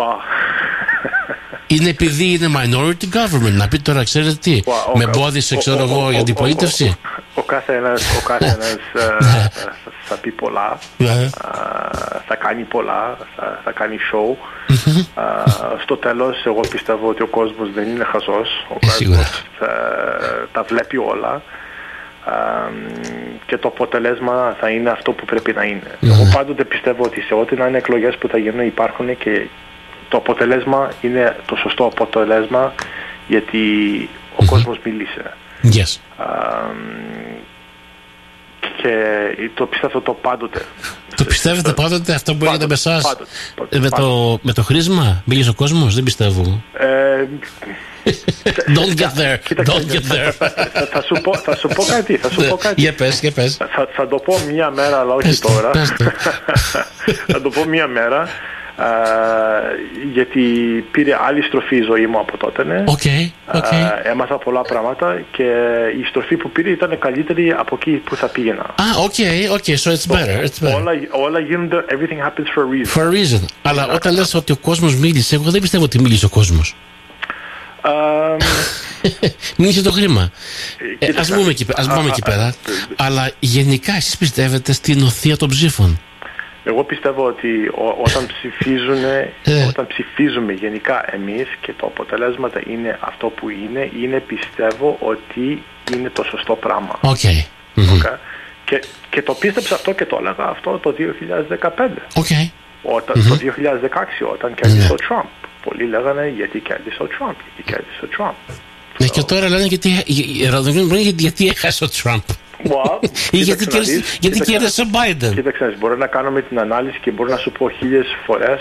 [SPEAKER 1] Είναι επειδή είναι minority government? Να πει τώρα, ξέρετε τι, με εμπόδισε ξέρω εγώ η αντιπολίτευση.
[SPEAKER 2] Ο κάθε ένας θα πει πολλά, θα κάνει πολλά, θα κάνει show. Στο τέλος εγώ πιστεύω ότι ο κόσμος δεν είναι χαζός. Ο κόσμος τα βλέπει όλα και το αποτελέσμα θα είναι αυτό που πρέπει να είναι. Εγώ πάντοτε πιστεύω ότι σε ό,τι να είναι εκλογές που θα γίνουν υπάρχουν και το αποτελέσμα είναι το σωστό αποτελέσμα γιατί ο κόσμος μίλησε. Και το πιστεύω το πάντοτε.
[SPEAKER 1] Το πιστεύετε πάντοτε αυτό που έγινε με εσάς? Με το χρήσμα μίλησε ο κόσμος? Δεν πιστεύω. Don't get there. Don't get there.
[SPEAKER 2] Θα σου πω κάτι.
[SPEAKER 1] Για πες.
[SPEAKER 2] Θα το πω μια μέρα, αλλά όχι τώρα. Θα το πω μια μέρα. Γιατί πήρε άλλη στροφή η ζωή μου από τότε. Έμαθα πολλά πράγματα και η στροφή που πήρε ήταν καλύτερη από εκεί που θα πήγαινα.
[SPEAKER 1] So it's better.
[SPEAKER 2] Όλα γίνονται, everything happens for a reason.
[SPEAKER 1] For a reason. Αλλά όταν λες ότι ο κόσμος μίλησε, εγώ δεν πιστεύω ότι μίλησε ο κόσμος. Μίλησε το χρήμα. Ας πούμε εκεί πέρα. Αλλά γενικά εσείς πιστεύετε στην οθεία των ψήφων?
[SPEAKER 2] Εγώ πιστεύω ότι όταν ψηφίζουμε γενικά εμείς και το αποτελέσματα είναι αυτό που είναι πιστεύω ότι είναι το σωστό πράγμα. Και το πίστεψα αυτό και το έλεγα αυτό το 2015. Το 2016 όταν κέρδισε ο Τραμπ. Πολλοί λέγανε γιατί κέρδισε ο Τραμπ.
[SPEAKER 1] Ναι, και τώρα λένε γιατί έχασε ο Τραμπ. Ή γιατί κέρδισε ο Biden.
[SPEAKER 2] Κοίταξε, μπορεί να κάνουμε την ανάλυση και μπορεί να σου πω 1000 φορές,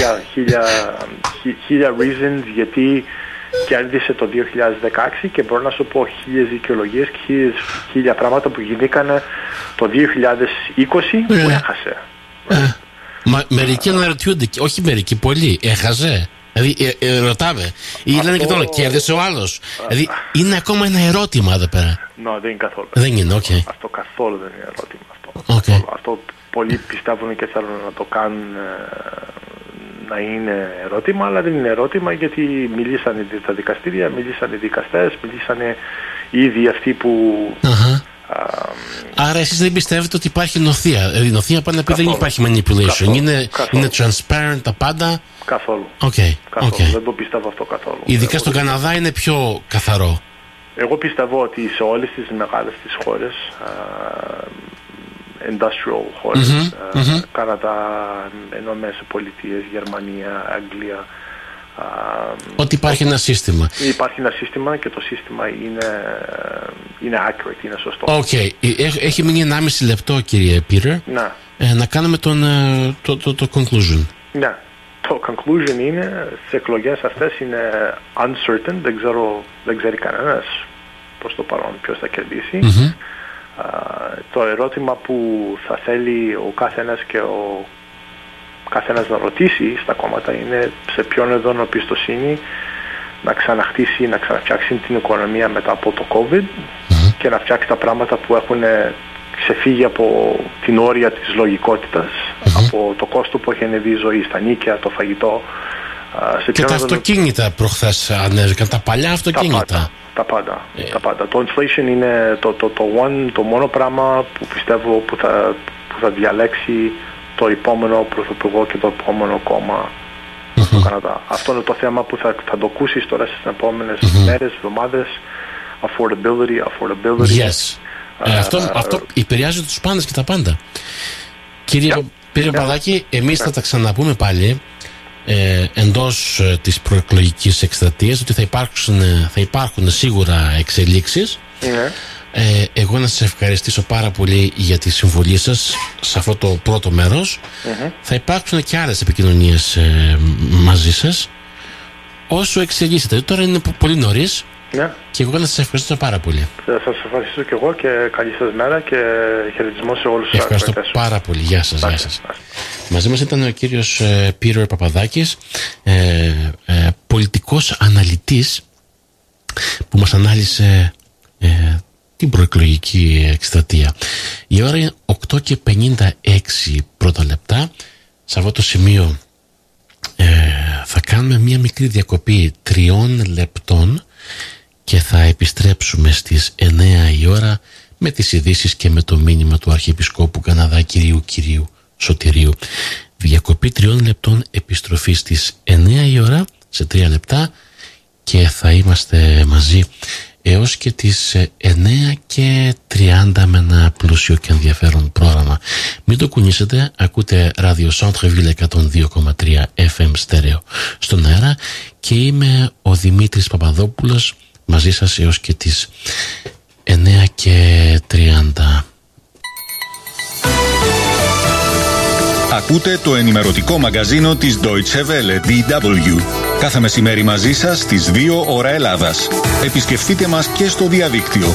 [SPEAKER 2] 1000 reasons γιατί κέρδισε το 2016 και μπορώ να σου πω 1000 δικαιολογίες και 1000 πράγματα που γινήκανε το 2020 που έχασε.
[SPEAKER 1] Μερικοί αναρωτιούνται, όχι μερικοί, πολλοί, έχασε. Δηλαδή ρωτάμε, ή λένε και τώρα κέρδισε ο άλλος. Δηλαδή είναι ακόμα ένα ερώτημα εδώ πέρα.
[SPEAKER 2] Δεν είναι καθόλου.
[SPEAKER 1] Δεν είναι,
[SPEAKER 2] αυτό καθόλου δεν είναι ερώτημα. Αυτό πολλοί πιστεύουν και θέλουν να το κάνουν να είναι ερώτημα, αλλά δεν είναι ερώτημα γιατί μιλήσανε τα δικαστήρια, μιλήσανε οι δικαστές, μιλήσανε ήδη αυτοί που...
[SPEAKER 1] Άρα εσείς δεν πιστεύετε ότι υπάρχει νοθεία? Η νοθεία πάντα πει δεν υπάρχει manipulation. Είναι transparent τα πάντα.
[SPEAKER 2] Καθόλου. Δεν το πιστεύω αυτό καθόλου.
[SPEAKER 1] Ειδικά στον Καναδά είναι πιο καθαρό.
[SPEAKER 2] Εγώ πιστεύω ότι σε όλες τις μεγάλες τις χώρες, industrial χώρες, Καναδά, Ηνωμένες Πολιτείες, Γερμανία, Αγγλία,
[SPEAKER 1] ότι υπάρχει ένα σύστημα.
[SPEAKER 2] Υπάρχει ένα σύστημα και το σύστημα είναι accurate, είναι σωστό.
[SPEAKER 1] Έχει μείνει 1,5 λεπτό, κύριε Πίτερ. Να κάνουμε το conclusion.
[SPEAKER 2] Ναι. Το conclusion είναι, στις εκλογές αυτές είναι uncertain, δεν ξέρει κανένας προς το παρόν ποιος θα κερδίσει. Το ερώτημα που θα θέλει ο καθένας και ο καθένας να ρωτήσει στα κόμματα είναι σε ποιον εδώνω πιστοσύνη να ξαναχτίσει, να ξαναφτιάξει την οικονομία μετά από το COVID και να φτιάξει τα πράγματα που έχουν ξεφύγει από την όρια της λογικότητας, από το κόστο που έχει ανεβεί η ζωή, στα νίκαια, το φαγητό.
[SPEAKER 1] Και τα αυτοκίνητα προχθές ανέβηκαν, τα παλιά αυτοκίνητα.
[SPEAKER 2] Τα πάντα. Το inflation είναι το μόνο πράγμα που πιστεύω που θα διαλέξει το επόμενο πρωθυπουργό και το επόμενο κόμμα στο Καναδά. Αυτό είναι το θέμα που θα το ακούσεις τώρα στις επόμενες μέρες, εβδομάδες. Affordability.
[SPEAKER 1] Yes. Αυτό επηρεάζει τους πάντες και τα πάντα. Κύριε Παπαδάκη, εμείς θα τα ξαναπούμε πάλι εντός της προεκλογικής εκστρατείας, ότι θα υπάρχουν σίγουρα εξελίξεις. Εγώ να σας ευχαριστήσω πάρα πολύ για τη συμβολή σας σε αυτό το πρώτο μέρος. Θα υπάρξουν και άλλες επικοινωνίες μαζί σας όσο εξελίσσετε. Τώρα είναι πολύ νωρίς. Και εγώ να σας ευχαριστήσω πάρα πολύ.
[SPEAKER 2] Σας ευχαριστήσω και εγώ και καλή σας μέρα και χαιρετισμό σε όλους τους
[SPEAKER 1] ευχαριστώ πάρα πολύ. Γεια σας. Μαζί μας ήταν ο κύριος Πίτερ Παπαδάκης, πολιτικός αναλυτής, που μας ανάλυσε την προεκλογική εκστρατεία. Η ώρα είναι 8:56 πρώτα λεπτά. Σε αυτό το σημείο θα κάνουμε μια μικρή διακοπή 3 λεπτών και θα επιστρέψουμε στις 9 η ώρα με τις ειδήσεις και με το μήνυμα του Αρχιεπισκόπου Καναδά Κυρίου Σωτηρίου. Διακοπή 3 λεπτών, επιστροφή στις 9 η ώρα σε 3 λεπτά και θα είμαστε μαζί έως και τις 9:30 με ένα πλούσιο και ενδιαφέρον πρόγραμμα. Μην το κουνήσετε, ακούτε ράδιο Centreville 102,3 FM στέρεο στον αέρα και είμαι ο Δημήτρης Παπαδόπουλος μαζί σας έως και τις 9:30.
[SPEAKER 3] Ακούτε το ενημερωτικό μαγκαζίνο της Deutsche Welle, DW. Κάθε μεσημέρι μαζί σας στις 2 ώρα Ελλάδας. Επισκεφτείτε μας και στο διαδίκτυο.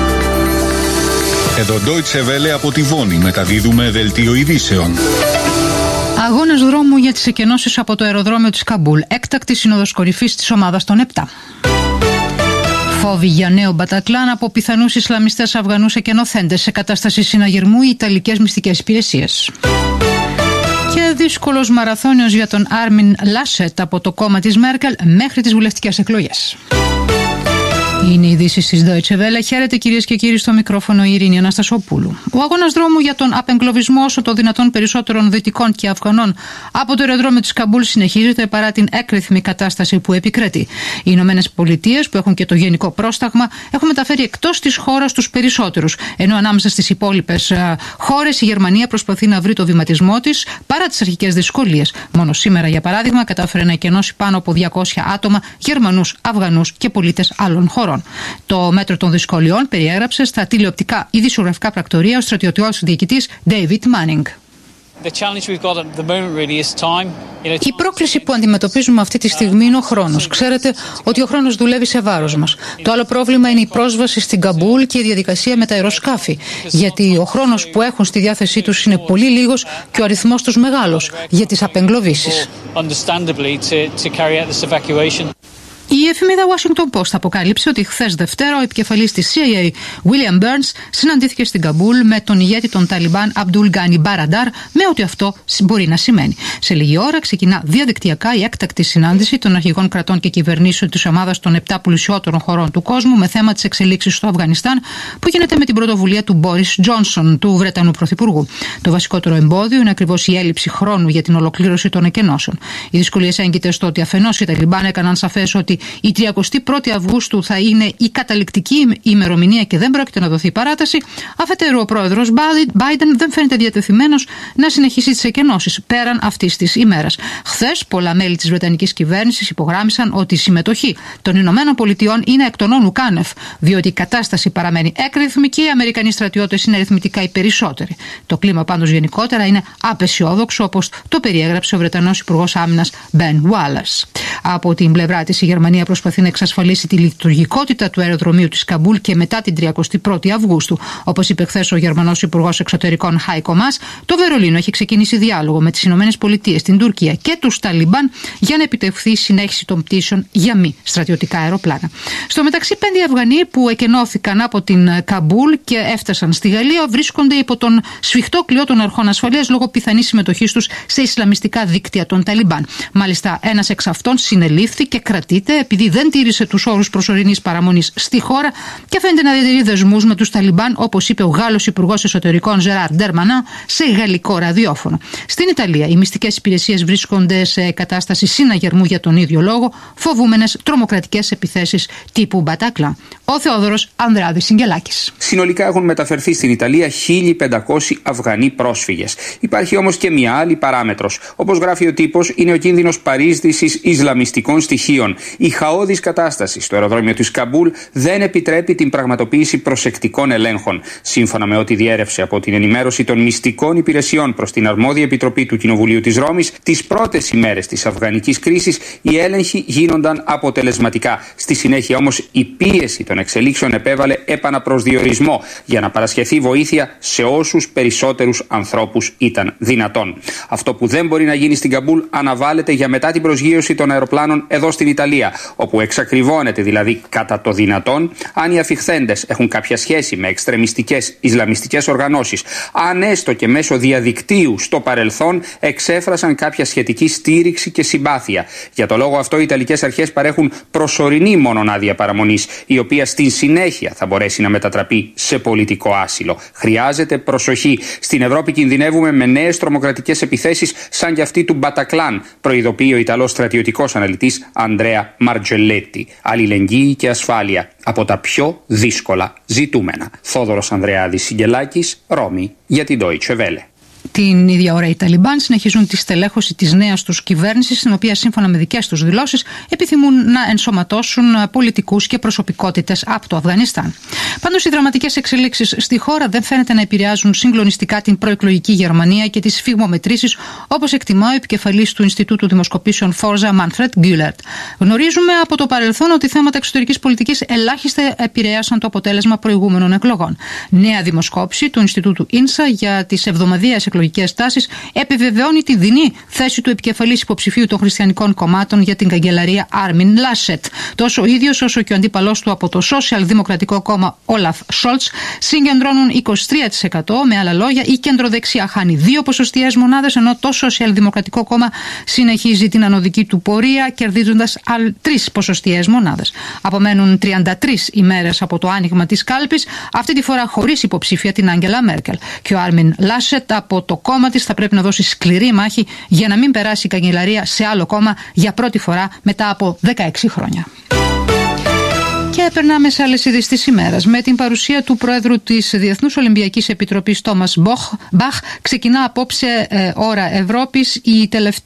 [SPEAKER 3] Εδώ Deutsche Welle από τη Βόνη μεταδίδουμε δελτίο ειδήσεων.
[SPEAKER 4] Αγώνες δρόμου για τις εκενώσεις από το αεροδρόμιο της Καμπούλ. Έκτακτη σύνοδος κορυφής της ομάδας των 7. Φόβοι για νέο Μπατακλάν από πιθανούς Ισλαμιστές Αφγανούς εκενωθέντες σε κατάσταση συναγερμού οι Ιταλικές μυστικές υπηρεσίες. Και δύσκολος μαραθώνιος για τον Άρμιν Λάσετ από το κόμμα της Μέρκελ μέχρι τις βουλευτικές εκλογές. Είναι οι ειδήσεις της Deutsche Welle. Χαίρετε κυρίες και κύριοι, στο μικρόφωνο η Ειρήνη Αναστασοπούλου. Ο αγώνας δρόμου για τον απεγκλωβισμό όσο το δυνατόν περισσότερων Δυτικών και Αφγανών από το αεροδρόμιο της Καμπούλ συνεχίζεται παρά την έκρηθμη κατάσταση που επικρατεί. Οι Ηνωμένες Πολιτείες, που έχουν και το γενικό πρόσταγμα, έχουν μεταφέρει εκτός της χώρας τους περισσότερους. Ενώ ανάμεσα στις υπόλοιπες χώρες η Γερμανία προσπαθεί να βρει το βηματισμό της παρά τις αρχικές δυσκολίες. Μόνο σήμερα, για παράδειγμα, κατάφερε να εκενώσει πάνω από 200 άτομα, Γερμανούς, Αφγανούς και πολίτες άλλων χωρών. Το μέτρο των δυσκολιών περιέγραψε στα τηλεοπτικά ειδησιογραφικά πρακτορία ο στρατιωτικός διοικητής David Manning. Η πρόκληση που αντιμετωπίζουμε αυτή τη στιγμή είναι ο χρόνος. Ξέρετε ότι ο χρόνος δουλεύει σε βάρος μας. Το άλλο πρόβλημα είναι η πρόσβαση στην Καμπούλ και η διαδικασία με τα αεροσκάφη. Γιατί ο χρόνος που έχουν στη διάθεσή τους είναι πολύ λίγος και ο αριθμός τους μεγάλος για τις απεγκλωβίσεις. Η εφημερίδα Washington Post αποκάλυψε ότι χθες Δευτέρα ο επικεφαλής της CIA, William Burns, συναντήθηκε στην Καμπούλ με τον ηγέτη των Ταλιμπάν Αμπτούλ Γκάνι Μπαραντάρ, με ό,τι αυτό μπορεί να σημαίνει. Σε λίγη ώρα ξεκινά διαδικτυακά η έκτακτη συνάντηση των αρχηγών κρατών και κυβερνήσεων της ομάδας των 7 πλουσιότερων χωρών του κόσμου με θέμα τις εξελίξεις στο Αφγανιστάν, που γίνεται με την πρωτοβουλία του Μπόρις Τζόνσον, του Βρετανού Πρωθυπουργού. Το βασικότερο εμπόδιο είναι ακριβώς η έλλειψη χρόνου για την ολοκλήρωση των εκενώσεων. Οι δυσκολίες έγκυται στο ότι αφενός οι Ταλιμπάν έκαναν σαφές ότι η 31η Αυγούστου θα είναι η καταληκτική ημερομηνία και δεν πρόκειται να δοθεί παράταση. Αφετέρου, ο πρόεδρος Biden δεν φαίνεται διατεθειμένος να συνεχίσει τις εκενώσεις πέραν αυτής της ημέρας. Χθες, πολλά μέλη της Βρετανικής κυβέρνησης υπογράμμισαν ότι η συμμετοχή των Ηνωμένων Πολιτειών είναι εκ των όνου ουκάνευ, διότι η κατάσταση παραμένει έκρηθμη και οι Αμερικανοί στρατιώτες είναι αριθμητικά οι περισσότεροι. Το κλίμα πάντως γενικότερα είναι απεσιόδοξο, όπως το περιέγραψε ο Βρετανός Υπουργός Άμυνας Ben Wallace. Από την πλευρά της, η Γερμανία Γερμανία προσπαθεί να εξασφαλίσει τη λειτουργικότητα του αεροδρομίου της Καμπούλ και μετά την 31η Αυγούστου. Όπως είπε χθες ο Γερμανός Υπουργός Εξωτερικών Χάικο Μας, το Βερολίνο έχει ξεκινήσει διάλογο με τις ΗΠΑ, την Τουρκία και τους Ταλιμπάν για να επιτευχθεί η συνέχιση των πτήσεων για μη στρατιωτικά αεροπλάνα. Στο μεταξύ, 5 Αφγανοί που εκενώθηκαν από την Καμπούλ και έφτασαν στη Γαλλία βρίσκονται υπό τον σφιχτό κλειό των αρχών ασφαλείας λόγω πιθανής συμμετοχής τους σε ισλαμιστικά δίκτυα των Ταλιμπάν. Μάλιστα, ένας εξ αυτών συνελήφθη και κρατείται επειδή δεν τήρησε τους όρους προσωρινής παραμονής στη χώρα και φαίνεται να διατηρεί δεσμούς με τους Ταλιμπάν, όπως είπε ο Γάλλος Υπουργός Εσωτερικών Ζεράρ Ντερμανά σε γαλλικό ραδιόφωνο. Στην Ιταλία, οι μυστικές υπηρεσίες βρίσκονται σε κατάσταση συναγερμού για τον ίδιο λόγο, φοβούμενες τρομοκρατικές επιθέσεις τύπου Μπατάκλα. Ο Θεόδωρος Ανδρεάδης Σιγγελάκης.
[SPEAKER 5] Συνολικά έχουν μεταφερθεί στην Ιταλία 1.500 Αφγανοί πρόσφυγες. Υπάρχει όμως και μια άλλη παράμετρος. Όπως γράφει ο τύπος, είναι ο κίνδυνος παρίσδησης ισλαμιστικών στοιχείων. Η χαόδης κατάσταση στο αεροδρόμιο της Καμπούλ δεν επιτρέπει την πραγματοποίηση προσεκτικών ελέγχων. Σύμφωνα με ό,τι διέρευσε από την ενημέρωση των μυστικών υπηρεσιών προς την αρμόδια επιτροπή του Κοινοβουλίου της Ρώμης, τις πρώτες ημέρες της αφγανικής κρίσης οι έλεγχοι γίνονταν αποτελεσματικά. Στη συνέχεια όμως η πίεση των εξελίξεων επέβαλε επαναπροσδιορισμό για να παρασχεθεί βοήθεια σε όσους περισσότερους ανθρώπους ήταν δυνατόν. Αυτό που δεν μπορεί να γίνει στην Καμπούλ αναβάλλεται για μετά την προσγείωση των αεροπλάνων εδώ στην Ιταλία, όπου εξακριβώνεται δηλαδή κατά το δυνατόν αν οι αφιχθέντες έχουν κάποια σχέση με εξτρεμιστικές ισλαμιστικές οργανώσεις, αν έστω και μέσω διαδικτύου στο παρελθόν εξέφρασαν κάποια σχετική στήριξη και συμπάθεια. Για το λόγο αυτό οι Ιταλικές αρχές παρέχουν προσωρινή μόνον άδεια παραμονής, η οποία στην συνέχεια θα μπορέσει να μετατραπεί σε πολιτικό άσυλο. Χρειάζεται προσοχή. Στην Ευρώπη κινδυνεύουμε με νέες τρομοκρατικές επιθέσεις σαν και αυτή του Μπατακλάν, προειδοποιεί ο Ιταλός στρατιωτικός αναλυτής Αντρέα Μαρτζελέτη. Αλληλεγγύη και ασφάλεια από τα πιο δύσκολα ζητούμενα. Θόδωρος Ανδρεάδης Σιγγελάκης, Ρώμη, για την Deutsche Welle.
[SPEAKER 4] Την ίδια ώρα οι Ταλιμπάν συνεχίζουν τη στελέχωση της νέας τους κυβέρνησης, στην οποία σύμφωνα με δικές τους δηλώσεις επιθυμούν να ενσωματώσουν πολιτικούς και προσωπικότητες από το Αφγανιστάν. Πάντως οι δραματικές εξελίξεις στη χώρα δεν φαίνεται να επηρεάζουν συγκλονιστικά την προεκλογική Γερμανία και τις φυγμομετρήσεις, όπως εκτιμά ο επικεφαλής του Ινστιτούτου Δημοσκοπήσεων Φόρζα, Μάνφρετ Γκιούλερτ. Γνωρίζουμε από το παρελθόν ότι θέματα εξωτερικής πολιτικής ελάχιστα επηρέασαν το αποτέλεσμα προηγούμενων εκλογών. Νέα δημοσκόπηση του Ινστιτούτου Ίνσα για τις εβδομαδιαίες εκλογικές τάσεις επιβεβαιώνει τη δεινή θέση του επικεφαλής υποψηφίου των χριστιανικών κομμάτων για την καγκελαρία Άρμιν Λάσετ. Τόσο ο ίδιος όσο και ο αντίπαλός του από το Σοσιαλδημοκρατικό κόμμα Όλαφ Σόλτς συγκεντρώνουν 23%. Με άλλα λόγια, η κεντροδεξιά χάνει 2 ποσοστιαίες μονάδες, ενώ το Σοσιαλδημοκρατικό κόμμα συνεχίζει την ανωδική του πορεία, κερδίζοντας 3 ποσοστιαίες μονάδες. Απομένουν 33 ημέρες από το άνοιγμα της κάλπης, αυτή τη φορά χωρίς υποψήφια την Άγγελα Μέρκελ. Και ο Άρμιν Λάσετ από το κόμμα της θα πρέπει να δώσει σκληρή μάχη για να μην περάσει η καγκελαρία σε άλλο κόμμα για πρώτη φορά μετά από 16 χρόνια. Και περνάμε σε άλλες ειδήσεις της ημέρας. Με την παρουσία του Πρόεδρου της Διεθνούς Ολυμπιακής Επιτροπής Τόμας Μπαχ, ξεκινά απόψε ώρα Ευρώπης η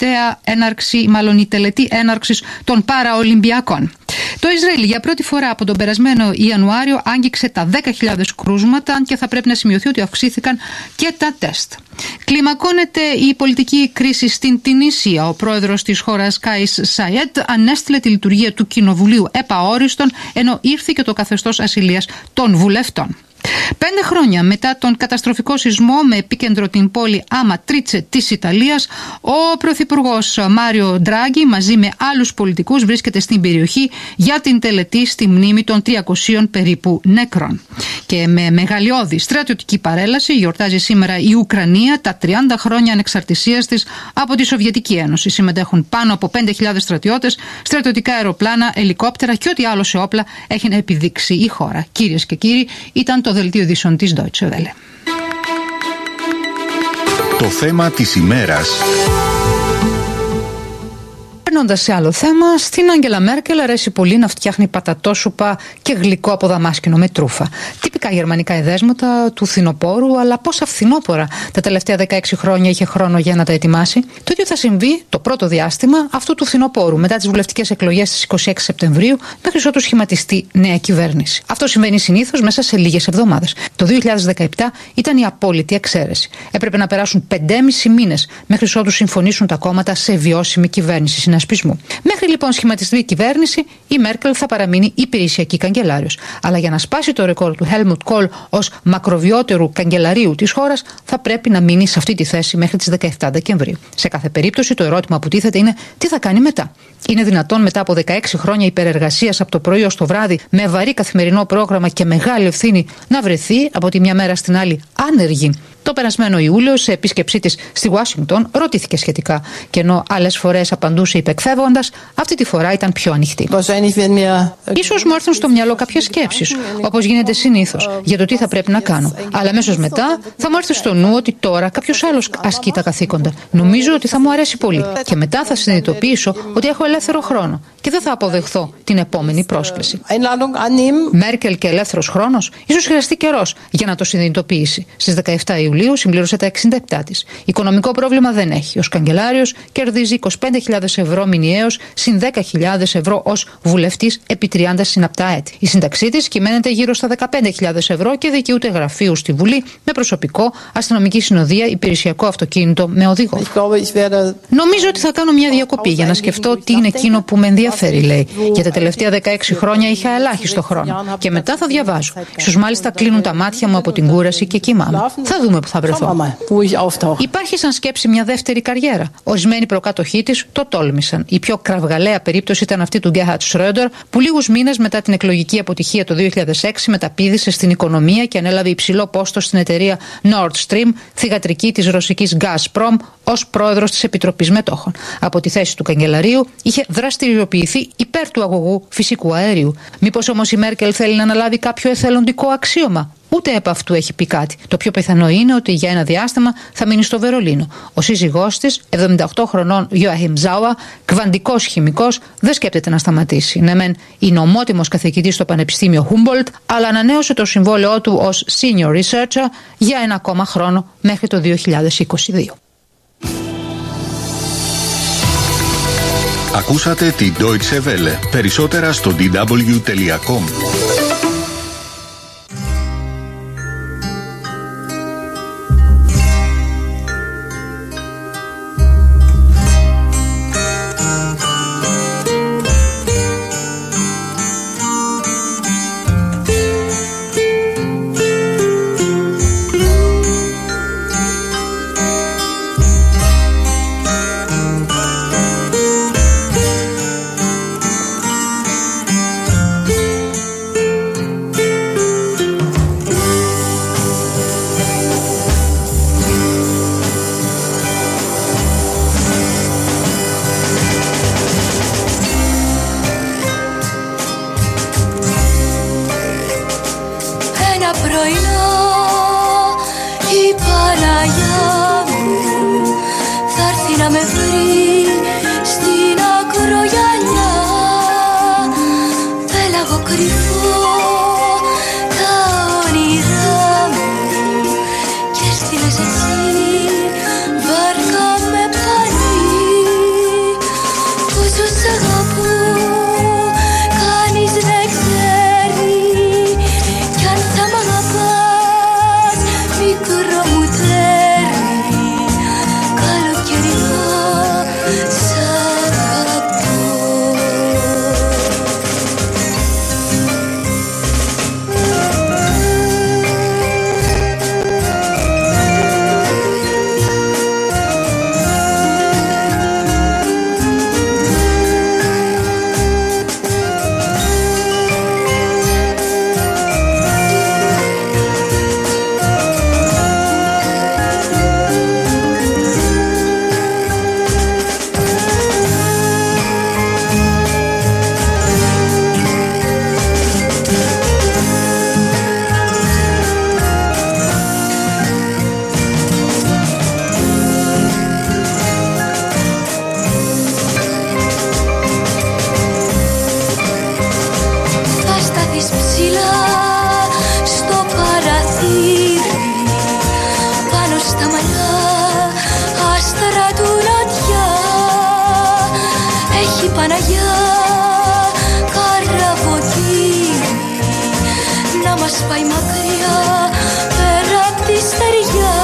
[SPEAKER 4] τελετή έναρξης των Παραολυμπιακών. Το Ισραήλ για πρώτη φορά από τον περασμένο Ιανουάριο άγγιξε τα 10.000 κρούσματα και θα πρέπει να σημειωθεί ότι αυξήθηκαν και τα τεστ. Κλιμακώνεται η πολιτική κρίση στην Τινησία. Ο πρόεδρος της χώρας Κάις Σαϊέντ ανέστηλε τη λειτουργία του Κοινοβουλίου επαόριστον, ενώ ήρθε και το καθεστώς ασυλίας των βουλευτών. 5 χρόνια μετά τον καταστροφικό σεισμό με επίκεντρο την πόλη Αματρίτσε της Ιταλίας, ο πρωθυπουργός Μάριο Ντράγκι μαζί με άλλους πολιτικούς βρίσκεται στην περιοχή για την τελετή στη μνήμη των 300 περίπου νεκρών. Και με μεγαλειώδη στρατιωτική παρέλαση γιορτάζει σήμερα η Ουκρανία τα 30 χρόνια ανεξαρτησίας της από τη Σοβιετική Ένωση. Συμμετέχουν πάνω από 5.000 στρατιώτες, στρατιωτικά αεροπλάνα, ελικόπτερα και ό,τι άλλο σε όπλα έχει να επιδείξει η χώρα. Κυρίες και κύριοι, ήταν το δελτίο ειδήσεων της Deutsche Welle.
[SPEAKER 3] Το θέμα της ημέρας.
[SPEAKER 4] Περνώντας σε άλλο θέμα, στην Άγγελα Μέρκελ αρέσει πολύ να φτιάχνει πατατόσουπα και γλυκό από δαμάσκηνο με τρούφα. Τυπικά γερμανικά εδέσματα του φθινοπόρου, αλλά πόσα φθινόπορα τα τελευταία 16 χρόνια είχε χρόνο για να τα ετοιμάσει. Το ίδιο θα συμβεί το πρώτο διάστημα αυτού του φθινοπόρου, μετά τις βουλευτικές εκλογές στις 26 Σεπτεμβρίου, μέχρι ότου σχηματιστεί νέα κυβέρνηση. Αυτό συμβαίνει συνήθως μέσα σε λίγες εβδομάδες. Το 2017 ήταν η απόλυτη εξαίρεση. Έπρεπε να περάσουν 5,5 μήνες μέχρι ότου συμφωνήσουν τα κόμματα σε βιώσιμη κυβέρνηση συνασπισμού. συνασπισμού. Μέχρι λοιπόν σχηματιστεί η κυβέρνηση, η Μέρκελ θα παραμείνει υπηρεσιακή καγκελάριος. Αλλά για να σπάσει το ρεκόρ του Helmut Kohl ως μακροβιότερου καγκελαρίου της χώρας, θα πρέπει να μείνει σε αυτή τη θέση μέχρι τις 17 Δεκεμβρίου. Σε κάθε περίπτωση, το ερώτημα που τίθεται είναι τι θα κάνει μετά. Είναι δυνατόν μετά από 16 χρόνια υπερεργασίας από το πρωί ως το βράδυ, με βαρύ καθημερινό πρόγραμμα και μεγάλη ευθύνη, να βρεθεί από τη μια μέρα στην άλλη άνεργη? Το περασμένο Ιούλιο, σε επίσκεψή της στη Ουάσιγκτον, ρωτήθηκε σχετικά. Και ενώ άλλες φορές απαντούσε υπεκφεύγοντας, αυτή τη φορά ήταν πιο ανοιχτή. Ίσως μου έρθουν στο μυαλό κάποιες σκέψεις, όπως γίνεται συνήθως, για το τι θα πρέπει να κάνω. Αλλά αμέσως μετά θα μου έρθει στο νου ότι τώρα κάποιος άλλος ασκεί τα καθήκοντα. Νομίζω ότι θα μου αρέσει πολύ. Και μετά θα συνειδητοποιήσω ότι έχω ελεύθερο χρόνο και δεν θα αποδεχθώ την επόμενη πρόσκληση. Μέρκελ και ελεύθερος χρόνος, ίσως χρειαστεί καιρός για να το συνειδητοποιήσει. Στις 17 Ιουλίου συμπλήρωσε τα 67 της. Οικονομικό πρόβλημα δεν έχει. Ως καγκελάριος κερδίζει 25.000 ευρώ μηνιαίως συν 10.000 ευρώ ως βουλευτής επί 30 συναπτά έτη. Η σύνταξή της κυμαίνεται γύρω στα 15.000 ευρώ και δικαιούται γραφείου στη Βουλή με προσωπικό, αστυνομική συνοδεία, υπηρεσιακό αυτοκίνητο με οδηγό. Νομίζω ότι θα κάνω μια διακοπή για να σκεφτώ τι είναι εκείνο που με ενδιαφέρει, λέει. Για τα τελευταία 16 χρόνια είχα ελάχιστο χρόνο. Και μετά θα διαβάζω. Ίσως μάλιστα κλείνουν τα μάτια μου από την κούραση και κοιμάμαι. Θα δούμε που θα βρεθώ. Υπάρχει σαν σκέψη μια δεύτερη καριέρα. Ορισμένοι προκάτοχοί της το τόλμησαν. Η πιο κραυγαλαία περίπτωση ήταν αυτή του Γκέρχαρτ Σρόντερ, που λίγους μήνες μετά την εκλογική αποτυχία το 2006 μεταπήδησε στην οικονομία και ανέλαβε υψηλό πόστο στην εταιρεία Nord Stream, θυγατρική της ρωσικής Gazprom, ως πρόεδρος της Επιτροπής Μετόχων. Από τη θέση του καγκελαρίου είχε δραστηριοποιηθεί υπέρ του αγωγού φυσικού αερίου. Μήπως όμως η Μέρκελ θέλει να αναλάβει κάποιο εθελοντικό αξίωμα? Ούτε επ' αυτού έχει πει κάτι. Το πιο πιθανό είναι ότι για ένα διάστημα θα μείνει στο Βερολίνο. Ο σύζυγός της, 78 χρονών Joachim Sauer, κβαντικός χημικός, δεν σκέπτεται να σταματήσει. Ναι, μεν είναι ομότιμος καθηγητής στο Πανεπιστήμιο Humboldt, αλλά ανανέωσε το συμβόλαιό του ως senior researcher για ένα ακόμα χρόνο μέχρι το 2022.
[SPEAKER 3] Ακούσατε την Deutsche Welle. Περισσότερα στο dw.com.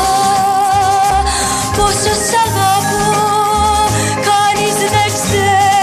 [SPEAKER 6] Πόσο σ' αγαπώ, κανείς δεν ξέρει.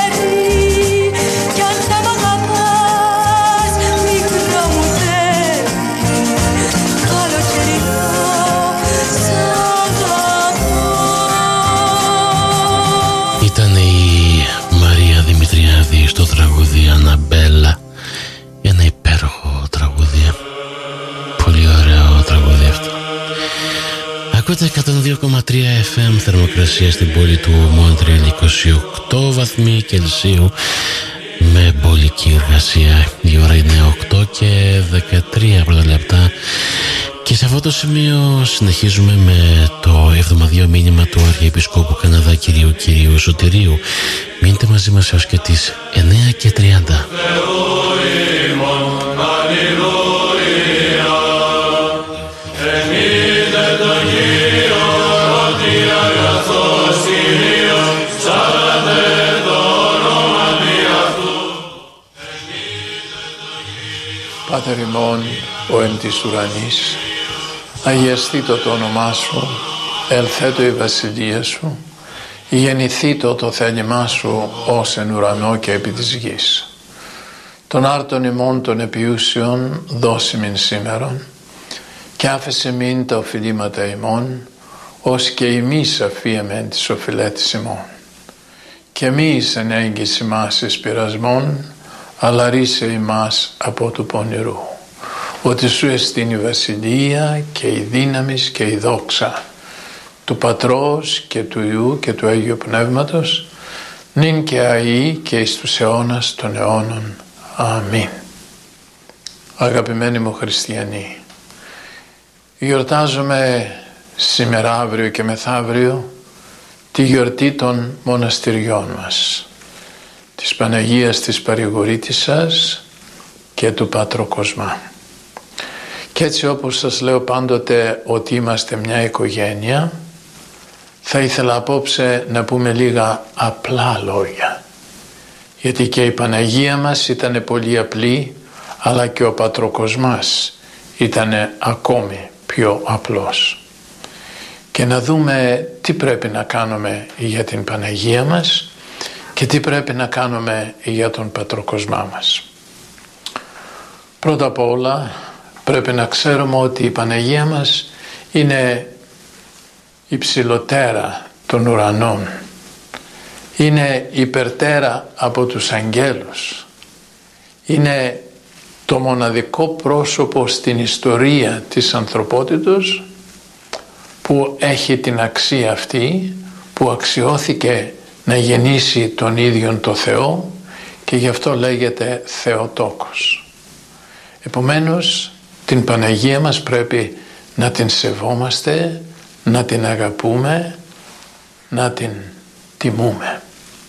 [SPEAKER 1] αυτό. Ακούτε 102,3 FM θερμοκρασία στην πόλη του Μόντρεαλ, 28 βαθμοί Κελσίου με μπολική εργασία. Η ώρα είναι 8 και 13 πρώτα λεπτά. Και σε αυτό το σημείο συνεχίζουμε με το εβδομαδιαίο μήνυμα του Αρχιεπισκόπου Καναδά κυρίου Σωτηρίου. Μείνετε μαζί μας έως και τις 9:30.
[SPEAKER 6] Πάτερ ημών, ο εν της ουρανής, αγιαστήτω το όνομά σου, ελθέτω η βασιλεία σου, γεννηθήτω το θέλημά σου ως εν ουρανό και επί της γης. Τον άρτον ημών των επιούσιων δώσιμην σήμερον, και άφεσε μην τα οφειλήματα ημών, ως και ημείς αφίεμεν τις οφειλέτης ημών. Και μη εις εν έγκυς ημάς εις πειρασμών, αλλά ρίσε ημάς από του πονηρού. Ότι σου εστίν η βασιλεία και η δύναμις και η δόξα του Πατρός και του Υιού και του Αγίου Πνεύματος, νυν και αεί και εις τους αιώνας των αιώνων. Αμήν. Αγαπημένοι μου χριστιανοί, γιορτάζουμε σήμερα, αύριο και μεθαύριο τη γιορτή των μοναστηριών μας, της Παναγίας της Παρηγορήτισσας και του Πατρό Κοσμά. Και έτσι, όπως σας λέω πάντοτε ότι είμαστε μια οικογένεια, θα ήθελα απόψε να πούμε λίγα απλά λόγια, γιατί και η Παναγία μας ήταν πολύ απλή, αλλά και ο Πατρό Κοσμάς ήταν ακόμη πιο απλός. Και να δούμε τι πρέπει να κάνουμε για την Παναγία μας και τι πρέπει να κάνουμε για τον Πατρό Κοσμά μας. Πρώτα απ' όλα πρέπει να ξέρουμε ότι η Παναγία μας είναι υψηλοτέρα των ουρανών, είναι υπερτέρα από τους αγγέλους, είναι το μοναδικό πρόσωπο στην ιστορία της ανθρωπότητος που έχει την αξία αυτή, που αξιώθηκε να γεννήσει τον ίδιον το Θεό και γι' αυτό λέγεται Θεοτόκος. Επομένως την Παναγία μας πρέπει να την σεβόμαστε, να την αγαπούμε, να την τιμούμε.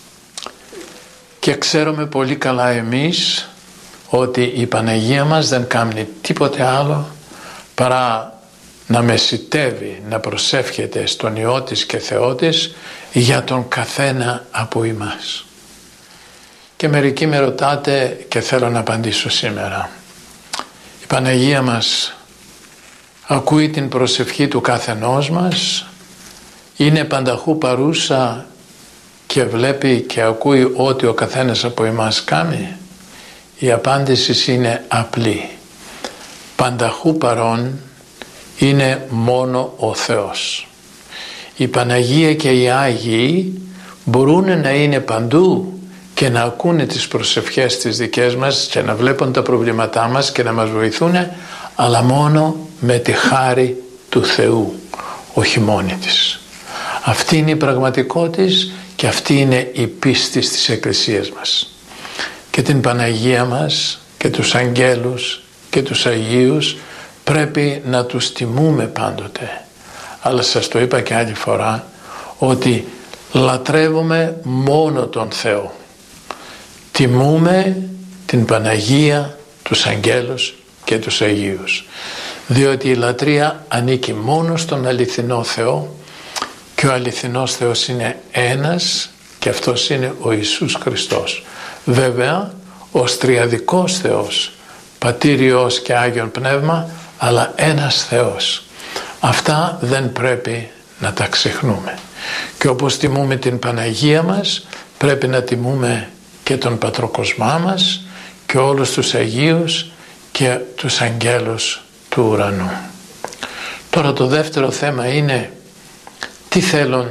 [SPEAKER 6] Και ξέρουμε πολύ καλά εμείς ότι η Παναγία μας δεν κάνει τίποτε άλλο παρά να μεσιτεύει, να προσεύχεται στον Υιό της και Θεό της για τον καθένα από εμάς. Και μερικοί με ρωτάτε και θέλω να απαντήσω σήμερα. Η Παναγία μας ακούει την προσευχή του καθενός μας, είναι πανταχού παρούσα και βλέπει και ακούει ό,τι ο καθένας από εμάς κάνει? Η απάντηση είναι απλή. Πανταχού παρών είναι μόνο ο Θεός. Η Παναγία και οι Άγιοι μπορούν να είναι παντού και να ακούνε τις προσευχές τις δικές μας και να βλέπουν τα προβλήματά μας και να μας βοηθούν, αλλά μόνο με τη χάρη του Θεού, όχι μόνη της. Αυτή είναι η πραγματικότητα και αυτή είναι η πίστη της Εκκλησίας μας. Και την Παναγία μας και τους αγγέλους και τους Αγίους πρέπει να τους τιμούμε πάντοτε. Αλλά σας το είπα και άλλη φορά ότι λατρεύουμε μόνο τον Θεό. Τιμούμε την Παναγία, τους αγγέλους και τους Αγίους. Διότι η λατρεία ανήκει μόνο στον αληθινό Θεό και ο αληθινός Θεός είναι ένας και αυτός είναι ο Ιησούς Χριστός. Βέβαια ως τριαδικός Θεός, Πατήρ, Υιός και Άγιον Πνεύμα, αλλά ένας Θεός. Αυτά δεν πρέπει να τα ξεχνούμε. Και όπως τιμούμε την Παναγία μας, πρέπει να τιμούμε και τον Πατρό Κοσμά μας και όλους τους Αγίους και τους αγγέλους του ουρανού. Τώρα το δεύτερο θέμα είναι τι θέλουν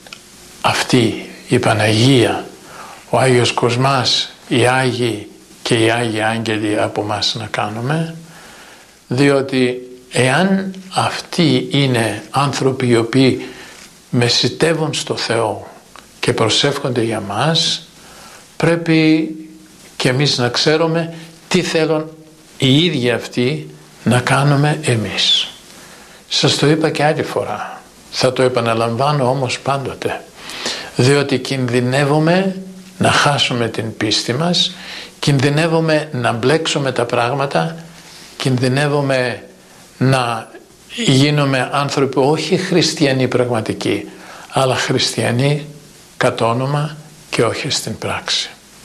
[SPEAKER 6] αυτοί, η Παναγία, ο Άγιος Κοσμάς, οι Άγιοι και οι Άγιοι Άγγελοι από μας να κάνουμε, διότι εάν αυτοί είναι άνθρωποι οι οποίοι μεσητεύουν στο Θεό και προσεύχονται για μας, πρέπει και εμείς να ξέρουμε τι θέλουν οι ίδιοι αυτοί να κάνουμε εμείς. Σας το είπα και άλλη φορά, θα το επαναλαμβάνω όμως πάντοτε, διότι κινδυνεύουμε να χάσουμε την πίστη μας, κινδυνεύουμε να μπλέξουμε τα πράγματα, κινδυνεύουμε να γίνουμε άνθρωποι όχι χριστιανοί πραγματικοί, αλλά χριστιανοί κατ' όνομα και όχι στην πράξη.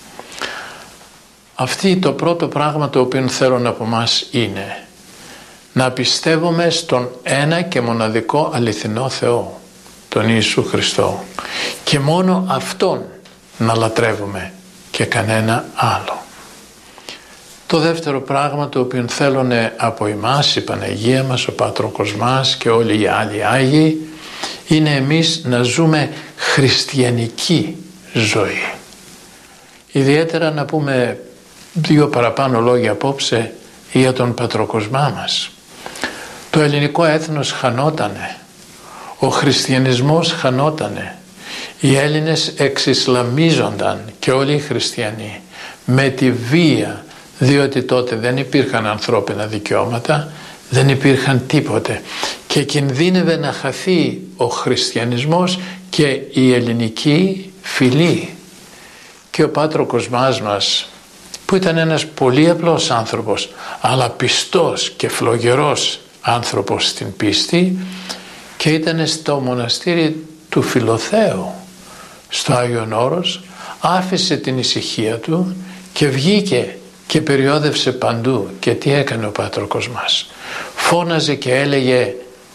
[SPEAKER 6] Αυτή το πρώτο πράγμα το οποίο θέλω από μας είναι να πιστεύουμε στον ένα και μοναδικό αληθινό Θεό, τον Ιησού Χριστό, και μόνο Αυτόν να λατρεύουμε και κανένα άλλο. Το δεύτερο πράγμα το οποίο θέλουν από εμάς η Παναγία μας, ο Πάτροκος μας και όλοι οι άλλοι Άγιοι, είναι εμείς να ζούμε χριστιανική ζωή. Ιδιαίτερα να πούμε 2 παραπάνω λόγια απόψε για τον Πατροκοσμά μας. Το ελληνικό έθνος χανότανε, ο χριστιανισμός χανότανε, οι Έλληνες εξισλαμίζονταν και όλοι οι χριστιανοί με τη βία, διότι τότε δεν υπήρχαν ανθρώπινα δικαιώματα, δεν υπήρχαν τίποτε και κινδύνευε να χαθεί ο χριστιανισμός και η ελληνική φυλή. Και ο Πάτροκος μας, που ήταν ένας πολύ απλός άνθρωπος, αλλά πιστός και φλογερός άνθρωπος στην πίστη, και ήταν στο μοναστήρι του Φιλοθέου στο Άγιον Όρος, άφησε την ησυχία του και βγήκε και περιόδευσε παντού. Και τι έκανε ο Πάτροκος μας? Φώναζε και έλεγε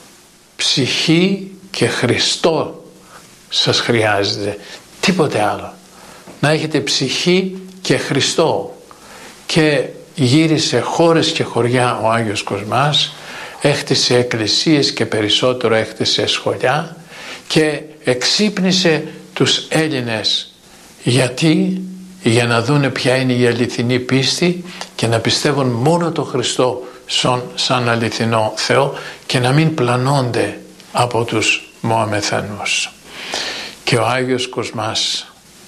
[SPEAKER 6] ψυχή και Χριστό σας χρειάζεται, τίποτε άλλο, να έχετε ψυχή και Χριστό. Και γύρισε χώρες και χωριά ο Άγιος Κοσμάς, έχτισε εκκλησίες και περισσότερο έχτισε σχολιά και εξύπνησε τους Έλληνες. Γιατί? Για να δούνε ποια είναι η αληθινή πίστη και να πιστεύουν μόνο τον Χριστό σαν αληθινό Θεό και να μην πλανώνται από τους Μωαμεθανούς. Και ο Άγιος Κοσμάς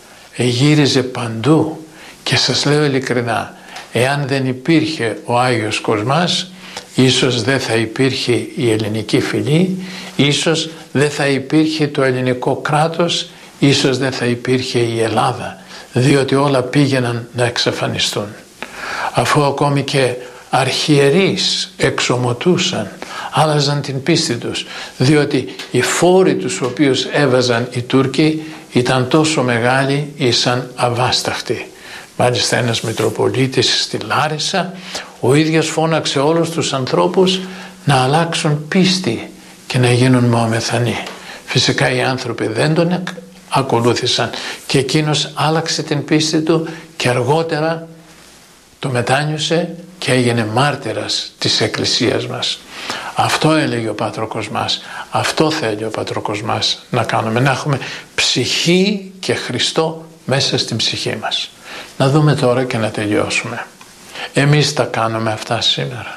[SPEAKER 6] γύριζε παντού και σας λέω ειλικρινά, εάν δεν υπήρχε ο Άγιος Κοσμάς, ίσως δεν θα υπήρχε η ελληνική φυλή, ίσως δεν θα υπήρχε το ελληνικό κράτος, ίσως δεν θα υπήρχε η Ελλάδα, διότι όλα πήγαιναν να εξαφανιστούν. Αφού ακόμη και αρχιερείς εξομωτούσαν, άλλαζαν την πίστη τους, διότι οι φόροι τους οποίους έβαζαν οι Τούρκοι ήταν τόσο μεγάλοι, ήσαν αβάσταχτοι. Μάλιστα ένας Μητροπολίτης στη Λάρισα ο ίδιος φώναξε όλους τους ανθρώπους να αλλάξουν πίστη και να γίνουν Μωαμεθανοί. Φυσικά οι άνθρωποι δεν τον ακολούθησαν και εκείνος άλλαξε την πίστη του και αργότερα το μετάνιωσε και έγινε μάρτυρας της Εκκλησίας μας. Αυτό έλεγε ο Πάτροκος μας, αυτό θέλει ο Πάτροκος μας να κάνουμε, να έχουμε ψυχή και Χριστό μέσα στην ψυχή μας. Να δούμε τώρα και να τελειώσουμε. Εμείς τα κάνουμε αυτά σήμερα?